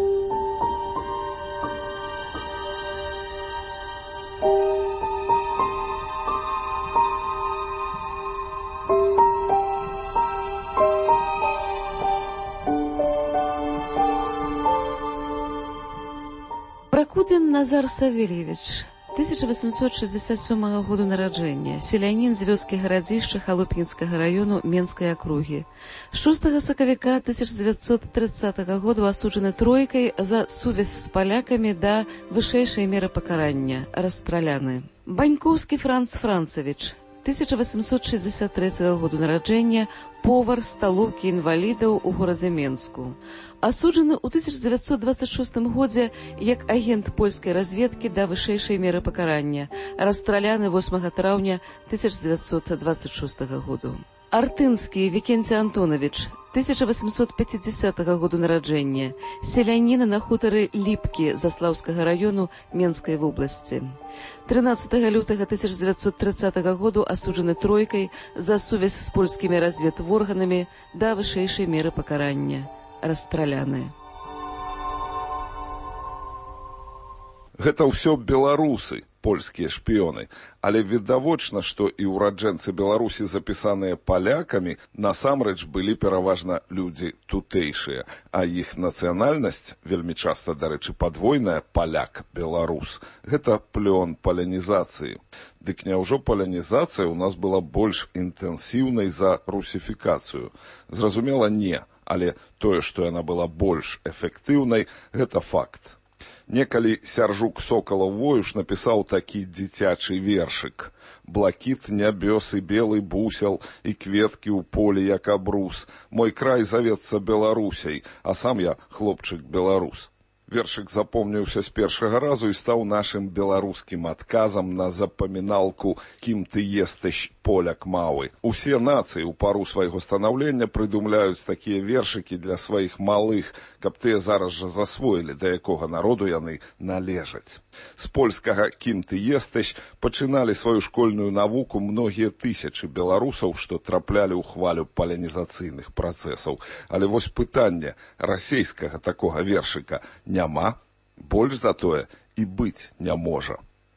Пракудзін Назар Савельевич, 1867 году нараджэння, селянін з вёскі гарадзішча Халупінскага раёну Менскай акругі. 6 сакавіка 1930 году асуджаны тройкай за сувязь з палякамі да вышэйшай меры пакарання, расстраляны. Банькоўскі Франц Францавіч, 1863 году нараджэння, повар сталоўкі інвалідаў у горадзе Менску. Асуджаны ў 1926 годзе як агент польскай разведкі да вышэйшай меры пакарання, расстраляны 8 траўня 1926 году. Артынскі Вікенці Антонавіч, 1850 году нараджэння, селяніна на хутары Ліпкі Заслаўскага раёну Менскай вобласці. 13 лютага 1930 году асуджаны тройкай за сувязь з польскімі разведворганамі да вышэйшай меры пакарання, расстраляны. Гэта ўсё беларусы, польскія шпіёны, але відавочна, што і ўраджэнцы Беларусі, запісаныя палякамі, насамрэч былі пераважна людзі тутэйшыя, а іх нацыянальнасць, вельмі часта, дарэчы, падвойная, паляк-беларус, гэта плён палянізацыі. Дык няўжо палянізацыя ў нас была больш інтэнсіўнай за русіфікацыю? Зразумела, не, але тое, што яна была больш эфектыўнай, гэта факт. Некалі Сяржук Сокалаў-Воюш напісаў такі дзіцячы вершык. Блакіт нябёс і белы бусел, і кветкі ў полі, як абрус. Мой край завецца Беларусяй, а сам я хлопчык-беларус. Вершык запомніўся з першага разу і стаў нашым беларускім адказам на запаміналку «Кім ты естыш, поляк малы». Усе нацыі ў пару свайго станаўлення прыдумляюць такія вершыкі для сваіх малых, каб тыя зараз жа засвоілі, да якога народу яны належаць. З польскага «Кім ты естыш» пачыналі сваю школьную навуку многія тысячы беларусаў, што траплялі ў хвалю палянізацыйных працэсаў. Але вось пытанне, расейскага такога вершыка няма, больш за тое і быць не можа.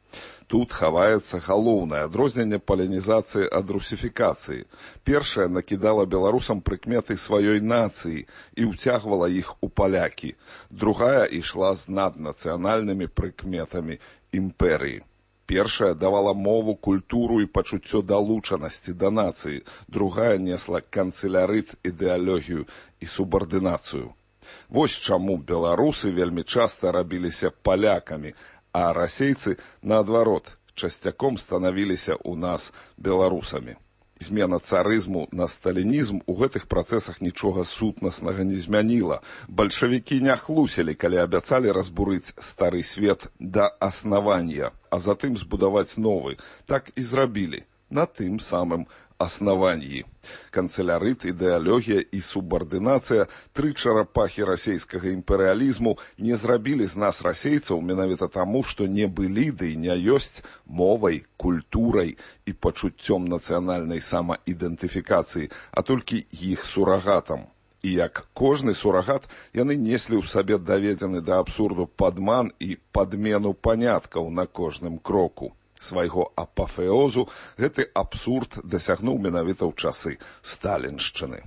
Тут хаваецца галоўнае адрозненне палянізацыі ад русіфікацыі. Першая накідала беларусам прыкметы сваёй нацыі і ўцягвала іх у палякі. Другая ішла з наднацыянальнымі прыкметамі імперыі. Першая давала мову, культуру і пачуццё далучанасці да нацыі. Другая несла канцелярыт, ідэалогію і субардынацыю. Вось чаму беларусы вельмі часта рабіліся палякамі, а расейцы, наадварот, часцяком станавіліся ў нас беларусамі. Змена царызму на сталінізм у гэтых працэсах нічога сутнаснага не змяніла. Бальшавікі не хлусілі, калі абяцалі разбурыць стары свет да аснавання, а затым збудаваць новы. Так і зрабілі, на тым самым аснаванні. Канцелярыт, ідэалогія і субардынацыя, тры чарапахі расейскага імперыялізму, не зрабілі з нас расейцаў менавіта таму, што не былі ды не ёсць мовай, культурай і пачуццём нацыянальнай самаідэнтыфікацыі, а толькі іх сурагатам. І як кожны сурагат, яны неслі ў сабе даведзены да абсурду падман і падмену паняткаў на кожным кроку. Свайго апафеозу гэты абсурд дасягнуў менавіта ў часы сталіншчыны.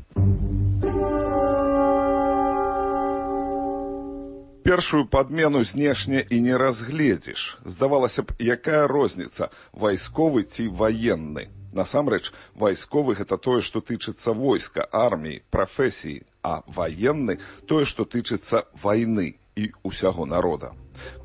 Першую падмену знешне і не разгледзіш. Здавалася б, якая розніца, вайсковы ці ваенны? Насамрэч, вайсковы – гэта тое, што тычыцца войска, арміі, прафесіі, а ваенны – тое, што тычыцца вайны і ўсяго народа.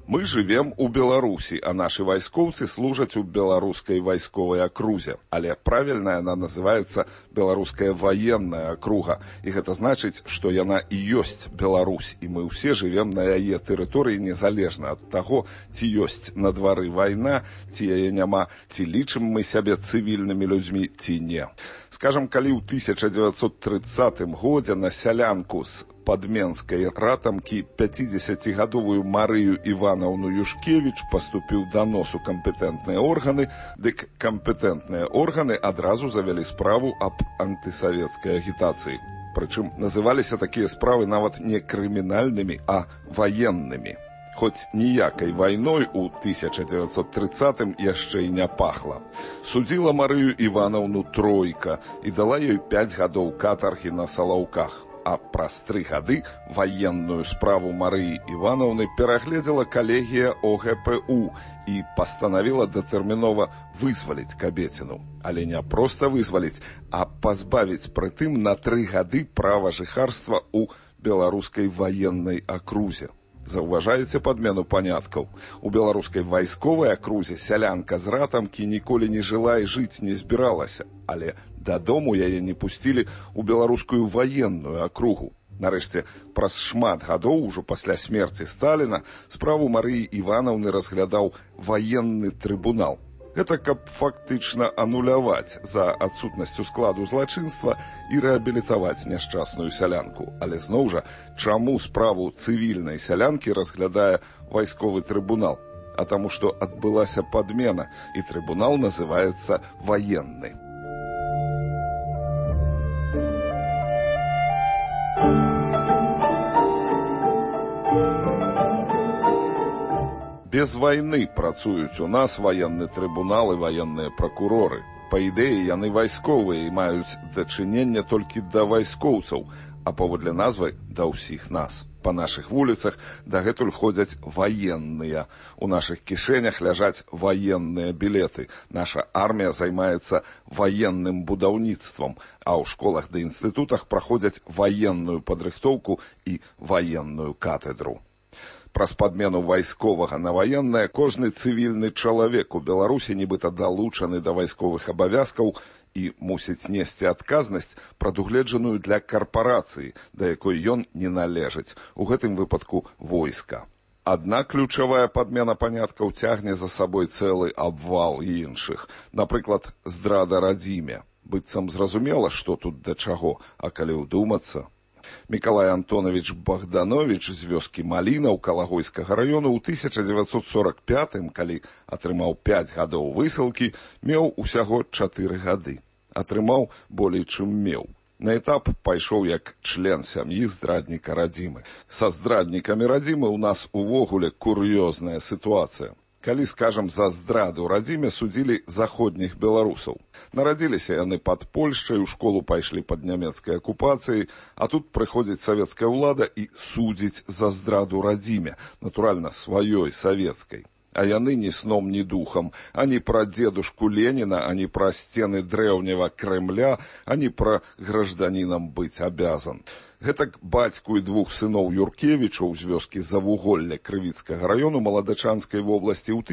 Мы живем у Беларусі, а нашы вайскоўцы служаць у беларускай вайсковай акрузе. Але правільна яна называецца беларуская ваенная акруга. І гэта значыць, што яна і ёсць Беларусь, і мы ўсе живем на яе тэрыторыі незалежна ад таго, ці ёсць на двары вайна, ці яе няма, ці лічым мы сябе цывільнымі людзьмі, ці не. Скажам, калі ў 1930 годзе на сялянку з падменскай ратамкі 50-гадовую Марыю Іванаўну Юшкевіч паступіў данос у кампетэнтныя органы, дык кампетэнтныя органы адразу завялі справу аб антысавецкай агітацыі. Прычым называліся такія справы нават не крымінальнымі, а ваеннымі. Хоць ніякай вайной у 1930-м яшчэ і не пахла. Судзіла Марыю Іванаўну тройка і дала ёй 5 гадоў катаргі на Салаўках. А праз 3 гады ваенную справу Марыі Іванаўны перагледзела калегія ОГПУ і пастанавіла датэрмінова вызваліць кабеціну. Але не проста вызваліць, а пазбавіць прытым на 3 гады права жыхарства ў беларускай ваеннай акрузе. Заўважаеце падмену паняткаў? У беларускай вайсковай акрузе сялянка з ратамкі ніколі не жыла і жыць не збіралася, але дадому яе не пусцілі ў беларускую ваенную акругу. Нарэшце, праз шмат гадоў, ужо пасля смерці Сталіна, справу Марыі Іванаўны разглядаў ваенны трыбунал. Гэта каб фактычна ануляваць за адсутнасцю складу злачынства і рэабілітаваць няшчасную сялянку. Але зноў жа, чаму справу цывільнай сялянкі разглядае вайсковы трыбунал? А таму, што адбылася падмена, і трыбунал называецца ваенны. Без вайны працуюць у нас ваенны трыбунал і ваенныя пракуроры. Па ідэі, яны вайсковыя і маюць дачыненне толькі да вайскоўцаў, а паводле назвы да ўсіх нас. Па нашых вуліцах дагэтуль ходзяць ваенныя. У нашых кішэнях ляжаць ваенныя білеты. Наша армія займаецца ваенным будаўніцтвам, а ў школах ды інстытутах праходзяць ваенную падрыхтоўку і ваенную катедру. Праз падмену вайсковага на ваеннае кожны цывільны чалавек у Беларусі нібыта далучаны да вайсковых абавязкаў і мусіць несці адказнасць, прадугледжаную для карпорацыі, да якой ён не належыць, у гэтым выпадку войска. Аднак ключавая падмена паняткаў цягне за сабой цэлы абвал іншых. Напрыклад, здрада радзіме. Быццам зразумела, што тут да чаго, а калі ўдумацца... Мікалай Антонович Богданович з вёскі Маліна ў Калагойскага раёну ў 1945-м, калі атрымаў 5 гадоў высылкі, меў усяго 4 гады. Атрымаў болей, чым меў. На этап пайшоў як член сям'і здрадніка радзімы. Са здраднікамі радзімы ў нас увогуле кур'ёзная сітуацыя. Калі, скажам, за здраду радзіме судзілі заходніх беларусаў. Нарадзіліся яны пад Польшчай, у школу пайшлі пад нямецкай акупацыяй, а тут прыходзіць савецкая ўлада і судзіць за здраду радзіме, натуральна, сваёй, савецкай. А яны ні сном, ні духам, ані пра дзедушку Леніна, ані пра сцены дрэўнева Крэмля, ані пра гражданінам быць абязан. Гэтак бацьку і 2 сыноў Юркевічаў з вёскі Завуголля Крывіцкага раёну Маладачанскай вобласці ў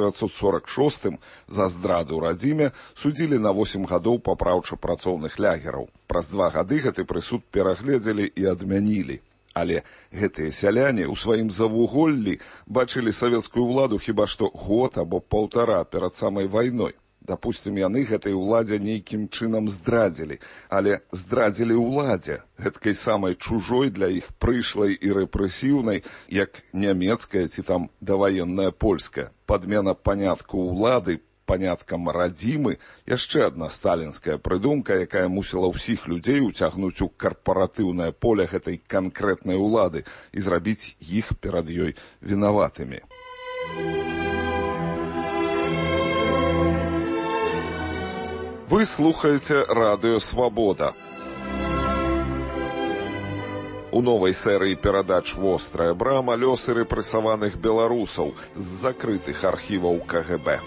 1946-м за здраду радзіме судзілі на 8 гадоў папраўча-працоўных лягераў. Праз 2 гады гэты прысуд перагледзелі і адмянілі. Але гэтыя сяляне ў сваім Завуголлі бачылі савецкую ўладу хіба што год або 1,5 перад самай вайной. Дапусцім, яны гэтай уладзе нейкім чынам здрадзілі, але здрадзілі ўладзе, гэткай самай чужой для іх прышлай і рэпрэсіўнай, як нямецкая ці там даваенная польская. Падмена панятку ўлады паняткам радзімы — яшчэ адна сталінская прыдумка, якая мусіла ўсіх людзей уцягнуць у карпаратыўнае поле гэтай канкрэтнай улады і зрабіць іх перад ёй вінаватымі. Вы слухаеце радыё «Свабода». У новай серыі перадач «Вострая брама» лёсы рэпрэсаваных беларусаў з закрытых архіваў КГБ.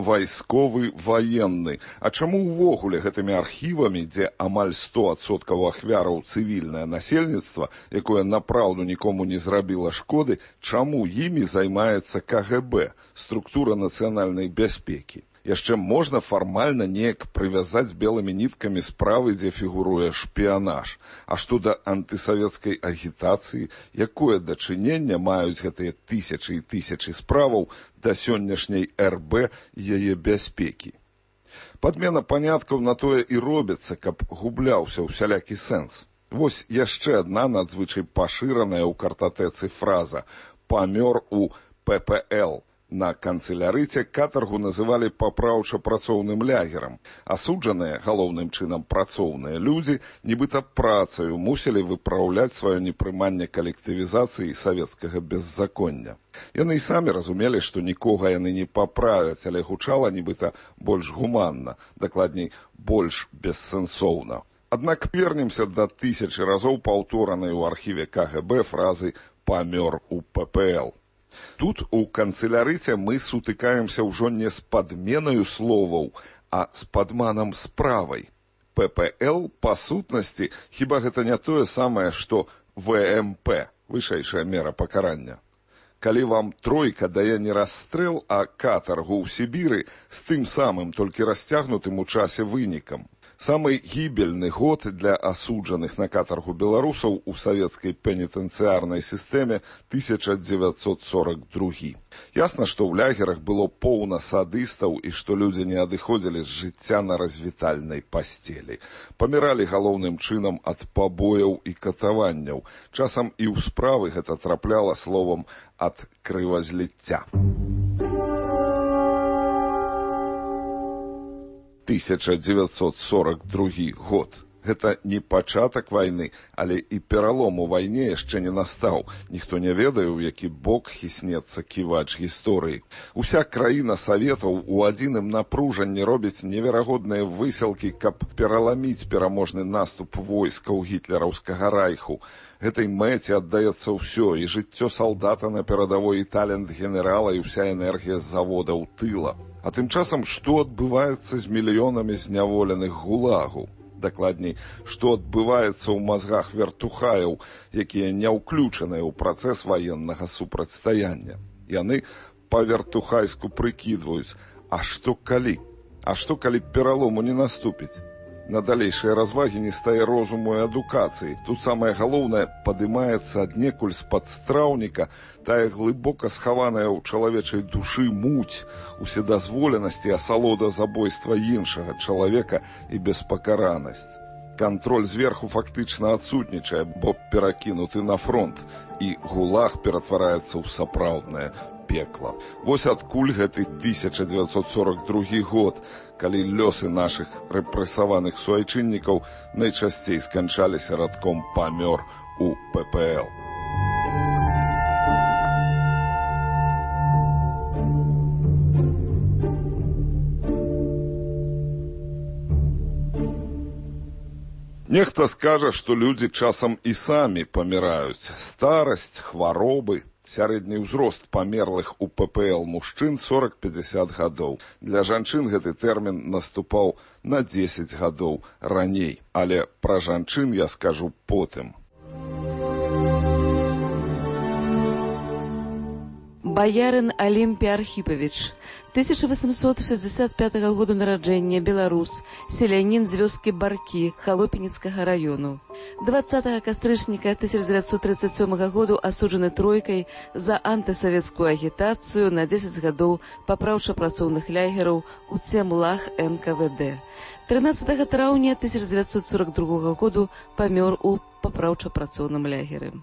вайсковы, ваенны. А чаму ўвогуле гэтымі архівамі, дзе амаль 100% ахвяраў цывільнае насельніцтва, якое напраўду нікому не зрабіла шкоды, чаму імі займаецца КГБ, структура нацыянальнай бяспекі? Яшчэ можна фармальна неяк прывязаць белымі ніткамі справы, дзе фігуруе шпіянаж. А што да антысавецкай агітацыі, якое дачыненне маюць гэтыя тысячы і тысячы справаў да сённяшняй РБ і яе бяспекі? Падмена паняткаў на тое і робіцца, каб губляўся ўсялякі сэнс. Вось яшчэ адна надзвычай пашыраная ў картатэцы фраза «памёр у ППЛ». На канцелярыце катаргу называлі папраўча-працоўным лягерам. Асуджаныя, галоўным чынам працоўныя людзі, нібыта працаю мусілі выпраўляць сваё непрыманне калектывізацыі савецкага беззаконня. Яны і самі разумелі, што нікога яны не паправяць, але гучала нібыта больш гуманна, дакладней, больш бессэнсоўна. Аднак вернемся да тысячы разоў паўторанай у архіве КГБ фразы «памёр у ППЛ». Тут у канцелярыце мы сутыкаемся ўжо не з падменаю словаў, а з падманам справай. ППЛ, па сутнасці, хіба гэта не тое самае, што ВМП, вышэйшая мера пакарання. Калі вам тройка дае не расстрэл, а катаргу ў Сібіры з тым самым, толькі расцягнутым у часе вынікам. Самы гібельны год для асуджаных на катаргу беларусаў у савецкай пенітэнцыярнай сістэме 1942. Ясна, што ў лягерах было поўна садыстаў і што людзі не адыходзілі з жыцця на развітальнай пасцелі. Паміралі галоўным чынам ад пабояў і катаванняў. Часам і ў справы гэта трапляла словам ад крывазліцця. 1942 год. Гэта не пачатак вайны, але і пералом у вайне яшчэ не настаў. Ніхто не ведае, у які бок хіснецца ківач гісторыі. Уся краіна саветаў у адзіным напружанні робіць неверагодныя высілкі, каб пераламіць пераможны наступ войскаў гітлераўскага райху. Гэтай мэце аддаецца ўсё, і жыццё салдата на перадавой, і талент генерала, і ўся энергія заводаў тыла. А тым часам, што адбываецца з мільёнамі зняволеных гулагу? Дакладней, што адбываецца ў мазгах вертухаяў, якія не ўключаныя ў працэс ваеннага супрацьстаяння. Яны па-вертухайску прыкідваюць, а што калі? А што калі пералому не наступіць? На далейшыя развагі не стае розуму і адукацыі. Тут самае галоўнае, падымаецца аднекуль з-пад страўніка тая глыбока схаваная ў чалавечай душы муць, уседазволенасць і асалода забойства іншага чалавека і беспакаранасць. Кантроль зверху фактычна адсутнічае, бо перакінуты на фронт, і гулаг ператвараецца ў сапраўднае пекла. Вось адкуль гэты 1942 год, калі лёсы нашых рэпрэсаваных суайчыннікаў найчасцей сканчаліся радком «памёр у ППЛ». Нехта скажа, што людзі часам і самі паміраюць. Старасць, хваробы. Сярэдні ўзрост памерлых у ППЛ мужчын 40-50 гадоў. Для жанчын гэты тэрмін наступаў на 10 гадоў раней. Але пра жанчын я скажу потым. Баярын Алімпій Архіпавіч, 1865 году нараджэння, беларус, селянін з вёскі Баркі Халопініцкага раёну. 20 кастрычніка 1937 году асуджаны тройкай за антысавецкую агітацыю на 10 гадоў папраўча-працоўных лягераў у цемлах НКВД. 13 траўня 1942 году памёр у папраўча-працоўным лягеры.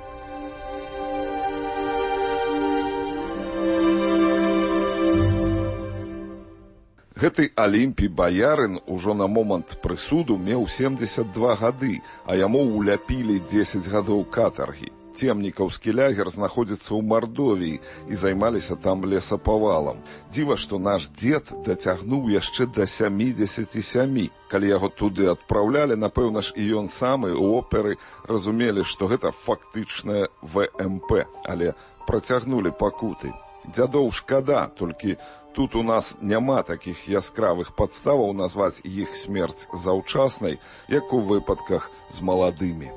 Гэты Алімпій Баярын ужо на момант прысуду меў 72 гады, а яму уляпілі 10 гадоў катаргі. Цемнікаўскі лягер знаходзіцца ў Мардовіі і займаліся там лесапавалам. Дзіва, што наш дзед дацягнуў яшчэ да 77. Калі яго туды адпраўлялі, напэўна ж і ён самы у оперы разумелі, што гэта фактычная ВМП, але працягнулі пакуты. Дзядоў шкада, толькі тут у нас няма такіх яскравых падставаў назваць іх смерць заўчаснай, як у выпадках з маладымі.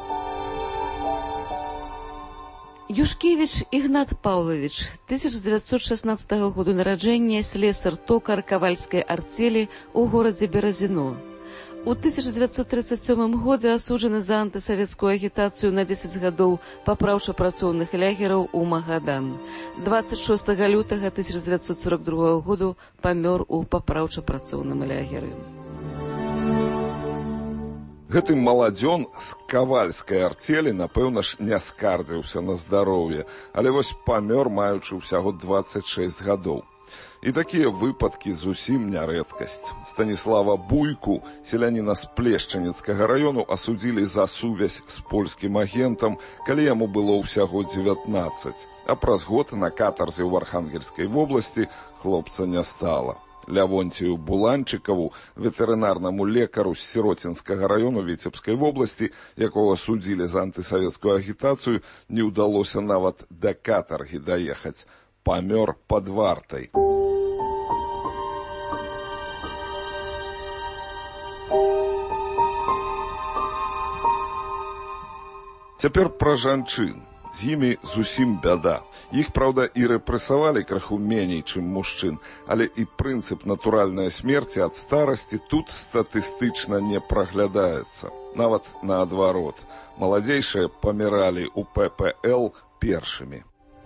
Юшкевіч Ігнат Паўлавіч, 1916 году нараджэння, слесар-токар кавальскай арцелі ў горадзе Беразіно. У 1937 годзе асуджаны за антысавецкую агітацыю на 10 гадоў папраўча-працоўных лагераў у Магадан. 26 лютага 1942 году памёр у папраўча-працоўным лагеры. Гэты маладзён з кавальскай арцелі, напэўна ж, не скардзіўся на здароўе, але вось памёр, маючы ўсяго 26 гадоў. І такія выпадкі зусім не рэдкасць. Станіслава Буйку, селяніна з Плешчаніцкага раёну, асудзілі за сувязь з польскім агентам, калі яму было ўсяго 19, а праз год на катарзе ў Архангельскай вобласці хлопца не стала. Лявонцію Буланчыкаву, ветэрынарнаму лекару з Сіротінскага раёну Віцебскай вобласці, якога судзілі за антысавецкую агітацыю, не ўдалося нават да катаргі даехаць. Памёр пад вартай. Цяпер пра жанчын. З імі зусім бяда. Іх, праўда, і рэпрэсавалі крыху меней, чым мужчын, але і прынцып натуральнай смерці ад старасці тут статыстычна не праглядаецца. Нават наадварот. Маладзейшыя паміралі ў ППЛ першымі.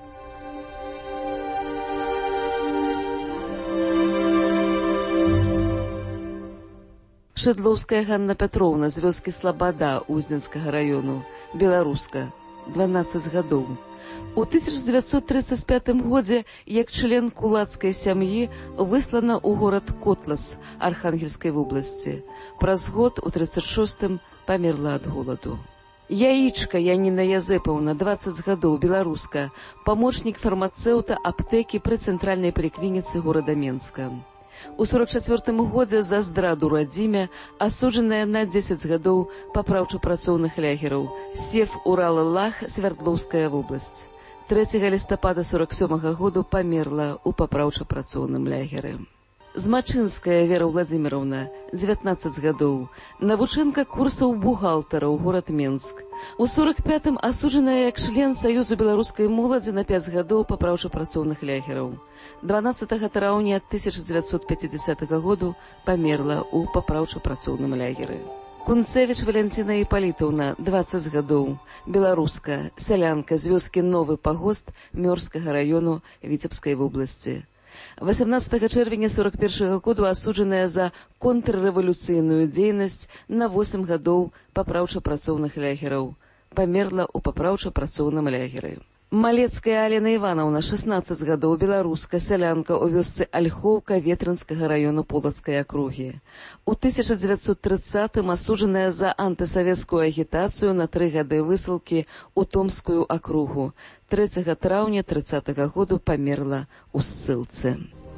Шэдлоўская Ганна Пятроўна з вёскі Слабада Узненскага раёну, беларуска, 12 гадоў. У 1935 годзе, як член кулацкай сям'і, выслана ў горад Котлас Архангельскай вобласці. Праз год, у 36-м, памерла ад голаду. Яічка Яніна Язэпаўна, 20 гадоў, беларуска, памочнік фармацэўта аптэкі пры цэнтральнай паліклініцы горада Менска. У 44 годзе за здраду радзіме асуджаная на 10 гадоў папраўча-працоўных лагераў Сев Урал-Лах, Свердлоўская вобласць. 3 лістапада 47 году памерла ў папраўча-працоўным лагеры. Змачынская Вера Владзіміровна, 19 гадоў, навучэнка курсаў бухгалтара ў горад Менск. У 45-м асуджаная як член Саюзу беларускай моладзі на 5 гадоў папраўча-працоўных лагераў. 12 траўня 1950 году памерла ў папраўча-працоўным лагеры. Кунцевіч Валянціна Іпалітаўна, 20 гадоў, беларуска, сялянка з вёскі Новы Пагост Мёрскага раёну Віцебскай вобласці. 18 чэрвеня 41 году асуджаная за контррэвалюцыйную дзейнасць на 8 гадоў папраўча-працоўных лагераў. Памерла ў папраўча-працоўным лагеры. Малецкая Алена Івановна, 16 гадоў, беларуска, сялянка ў вёсцы Альхоўка Ветрынскага раёну Полацкай акругі. У 1930-м асуджаная за антысавецкую агітацыю на 3 гады высылкі ў Томскую акругу. 3 траўня 30 году памерла ў ссылцы.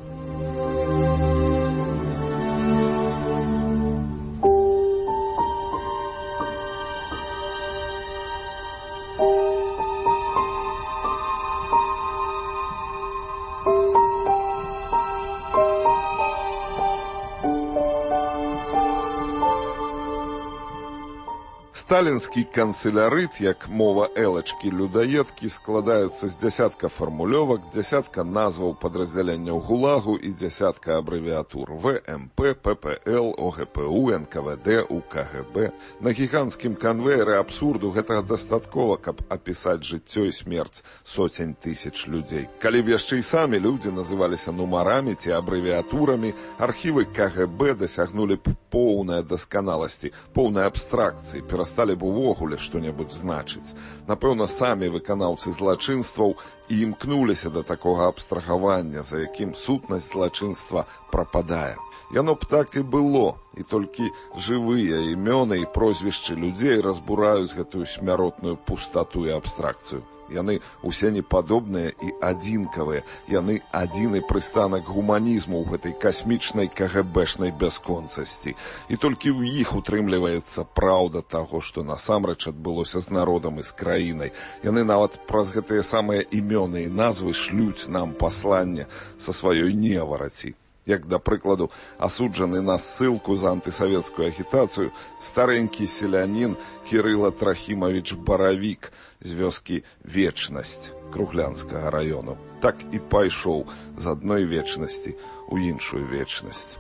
Сталінскі канцелярыт, як мова элачкі-людаедкі, складаецца з дзясятка фармулёвак, дзясятка назваў падраздзяленняў ГУЛАГу і дзясятка абрэвіатур ВМП, ППЛ, ОГПУ, НКВД, УКГБ. На гіганцкім канвееры абсурду гэтага дастаткова, каб апісаць жыццё і смерць соцень тысяч людзей. Калі б яшчэ і самі людзі называліся нумарамі ці абрэвіатурамі, архівы КГБ дасягнулі б поўнай дасканаласці, поўнай абстракцыі, перасталі б увогуле што-небудзь значыць. Напэўна, самі выканаўцы злачынстваў і імкнуліся да такога абстрагавання, за якім сутнасць злачынства прападае. Яно б так і было, і толькі жывыя імёны і прозвішчы людзей разбураюць гэтую смяротную пустату і абстракцыю. Яны усе непадобныя і адзінкавыя. Яны адзіны прыстанак гуманізму ў гэтай касмічнай КГБшнай бясконцасці. І толькі ў іх утрымліваецца праўда таго, што насамрэч адбылося з народам і з краінай. Яны нават праз гэтыя самыя імёны і назвы шлюць нам пасланне са сваёй невараці. Як, да прыкладу, асуджаны на ссылку за антысавецкую агітацыю старенькі селянін Кірыла Трахімавіч Баравік з вёскі Вечнасць Круглянскага раёну. Так і пайшоў з адной вечнасці ў іншую вечнасць.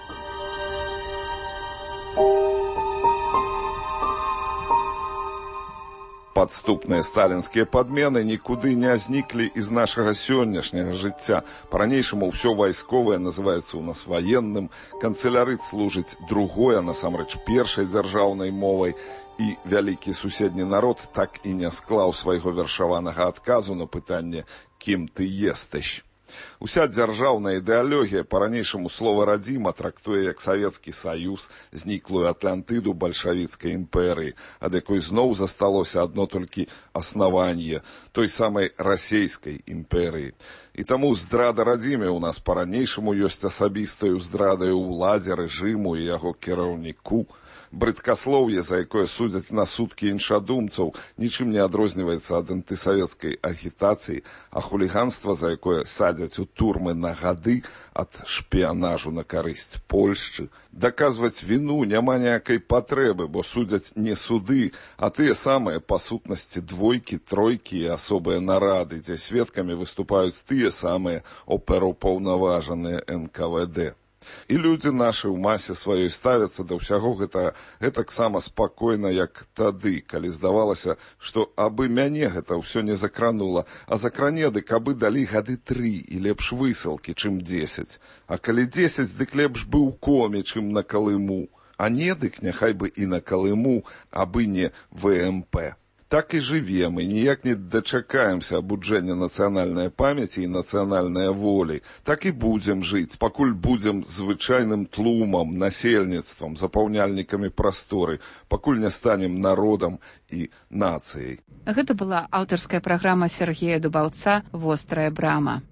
Падступныя сталінскія падмены нікуды не зніклі з нашага сённяшняга жыцця. Па-ранейшаму ўсё вайсковае называецца ў нас ваенным, канцелярыт служыць другой, а насамрэч першай дзяржаўнай мовай, і вялікі суседні народ так і не склаў свайго вершаванага адказу на пытанне «Кім ты естыш?». Уся дзяржаўная ідэалогія па-ранейшаму слова «радзіма» трактуе як Савецкі Саюз, зніклую Атлантыду бальшавіцкай імперыі, ад якой зноў засталося адно толькі аснаванне той самай расейскай імперыі. І таму здрада радзіме ў нас па-ранейшаму ёсць асабістаю здрадаю ўладзе, рэжыму і яго кіраўніку. Брыдкаслоўе, за якое судзяць на суткі іншадумцаў, нічым не адрозніваецца ад антысавецкай агітацыі, а хуліганства, за якое садзяць у турмы на гады ад шпіянажу на карысць Польшчы. Даказваць віну няма ніякай патрэбы, бо судзяць не суды, а тыя самыя па сутнасці двойкі, тройкі і асобыя нарады, дзе сведкамі выступаюць тыя самыя оперупаўнаважаныя НКВД. І людзі нашы ў масе сваёй ставяцца да ўсяго гэтага гэтаксама спакойна, як тады, калі здавалася, што абы мяне гэта ўсё не закранула, а закране, дык абы далі гады 3 і лепш высылкі, чым 10. А калі 10, дык лепш бы ў коме, чым на Калыму. А не, дык няхай бы і на Калыму, абы не ВМП. Так і жывем, і ніяк не дачакаемся абуджэння нацыянальнай памяці і нацыянальнай волі. Так і будзем жыць, пакуль будзем звычайным тлумам, насельніцтвам, запаўняльнікамі прасторы, пакуль не станем народам і нацыяй. Гэта была аўтарская праграма Сергея Дубаўца «Вострая брама».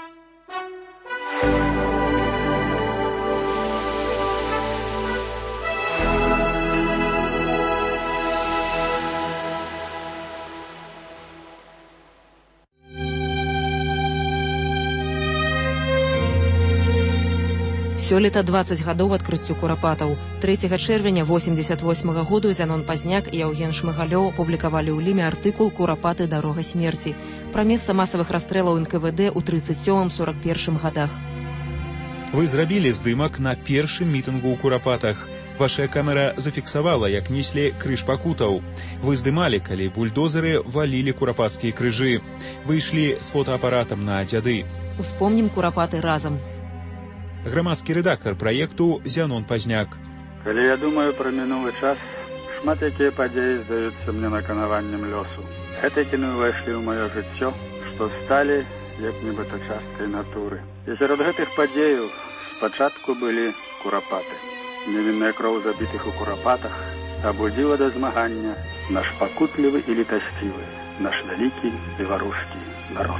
Сёлета 20 гадоў адкрыццю курапатаў. 3 чэрвеня 88 году Зянон Пазняк і Яўген Шмыгалёў публікавалі ў Ліме артыкул «Курапаты. Дарога смерці» пра месца масавых расстрэлаў НКВД ў 37-41 гадах. Вы зрабілі здымак на першым мітынгу ў Курапатах. Ваша камера зафіксавала, як неслі крыж пакутаў. Вы здымалі, калі бульдозеры валілі курапацкія крыжы. Вы ішлі з фотоапаратам на дзяды. Успомнім Курапаты разам. Грамадскі рэдактар праекту Зянон Пазняк. Калі я думаю пра мінулы час, шмат якія падзеі здаюцца мне наканаваннем лёсу. Гэтыя кіны ўвайшлі ў маё жыццё, што сталі як нібыта часткай натуры. І сярод гэтых падзеяў спачатку былі курапаты. Невінная кроў забітых у курапатах абудзіла да змагання наш пакутлівы і літасцівы, наш вялікі беларускі народ.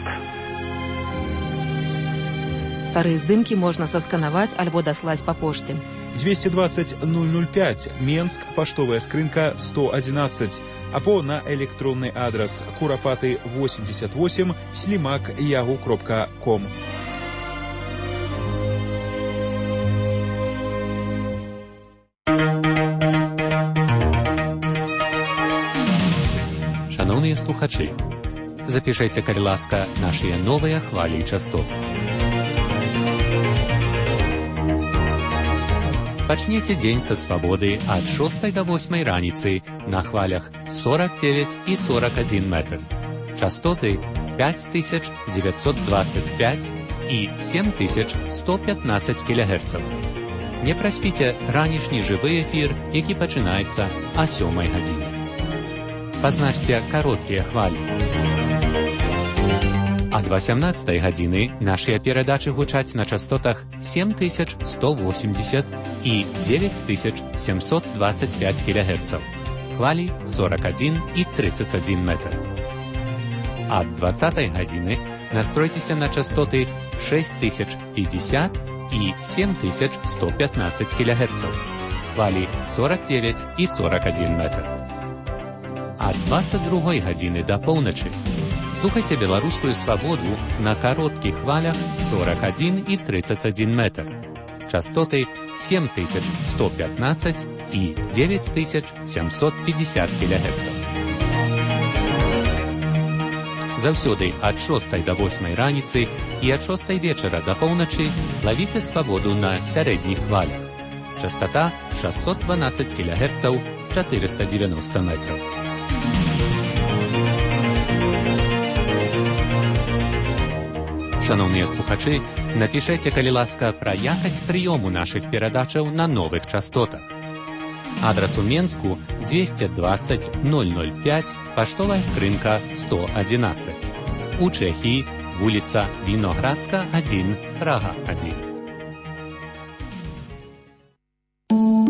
Старыя здымкі можна сасканаваць альбо даслаць па пошце. 220 005, Менск, паштовая скрынка 111, або на электронны адрас kurapаты88@yahoo.com. Шановныя слухачы, запішайце, калі ласка, нашыя новыя хвалі частот. Пачніце дзень са свабоды ад 6 до 8 раніцы на хвалях 49 і 41 метр. Частоты 5925 і 7115 кГц. Не праспіце ранішні жывы эфір, які пачынаецца о 7 гадзіне. Пазначце кароткія хвалі. Ад 18 гадзіны нашыя перадачы гучаць на частотах 7180 і 9725 кГц. Хвалі 41 і 31 метр. Ад 20 гадзіны настройцеся на частоты 6050 і 7115 кГц. Хвалі 49 і 41 метр. Ад 22 гадзіны да поўначы слухайце беларускую свабоду на кароткіх хвалях 41 і 31 метр. Частоты 7115 і 9750 кГц. Заўсёды ад 6 до 8 раніцы і ад 6 вечара да поўначы лавіце свабоду на сярэдніх хвалях. Частота 612 кГц, 490 метров. Шановныя слухачы, напішэце, калі ласка, пра якасць прыёму нашых перадачаў на новых частотах. Адрас у Менску 220 005, паштовая скрынка 111. У Чэхіі вуліца Віноградска 1, Прага 1.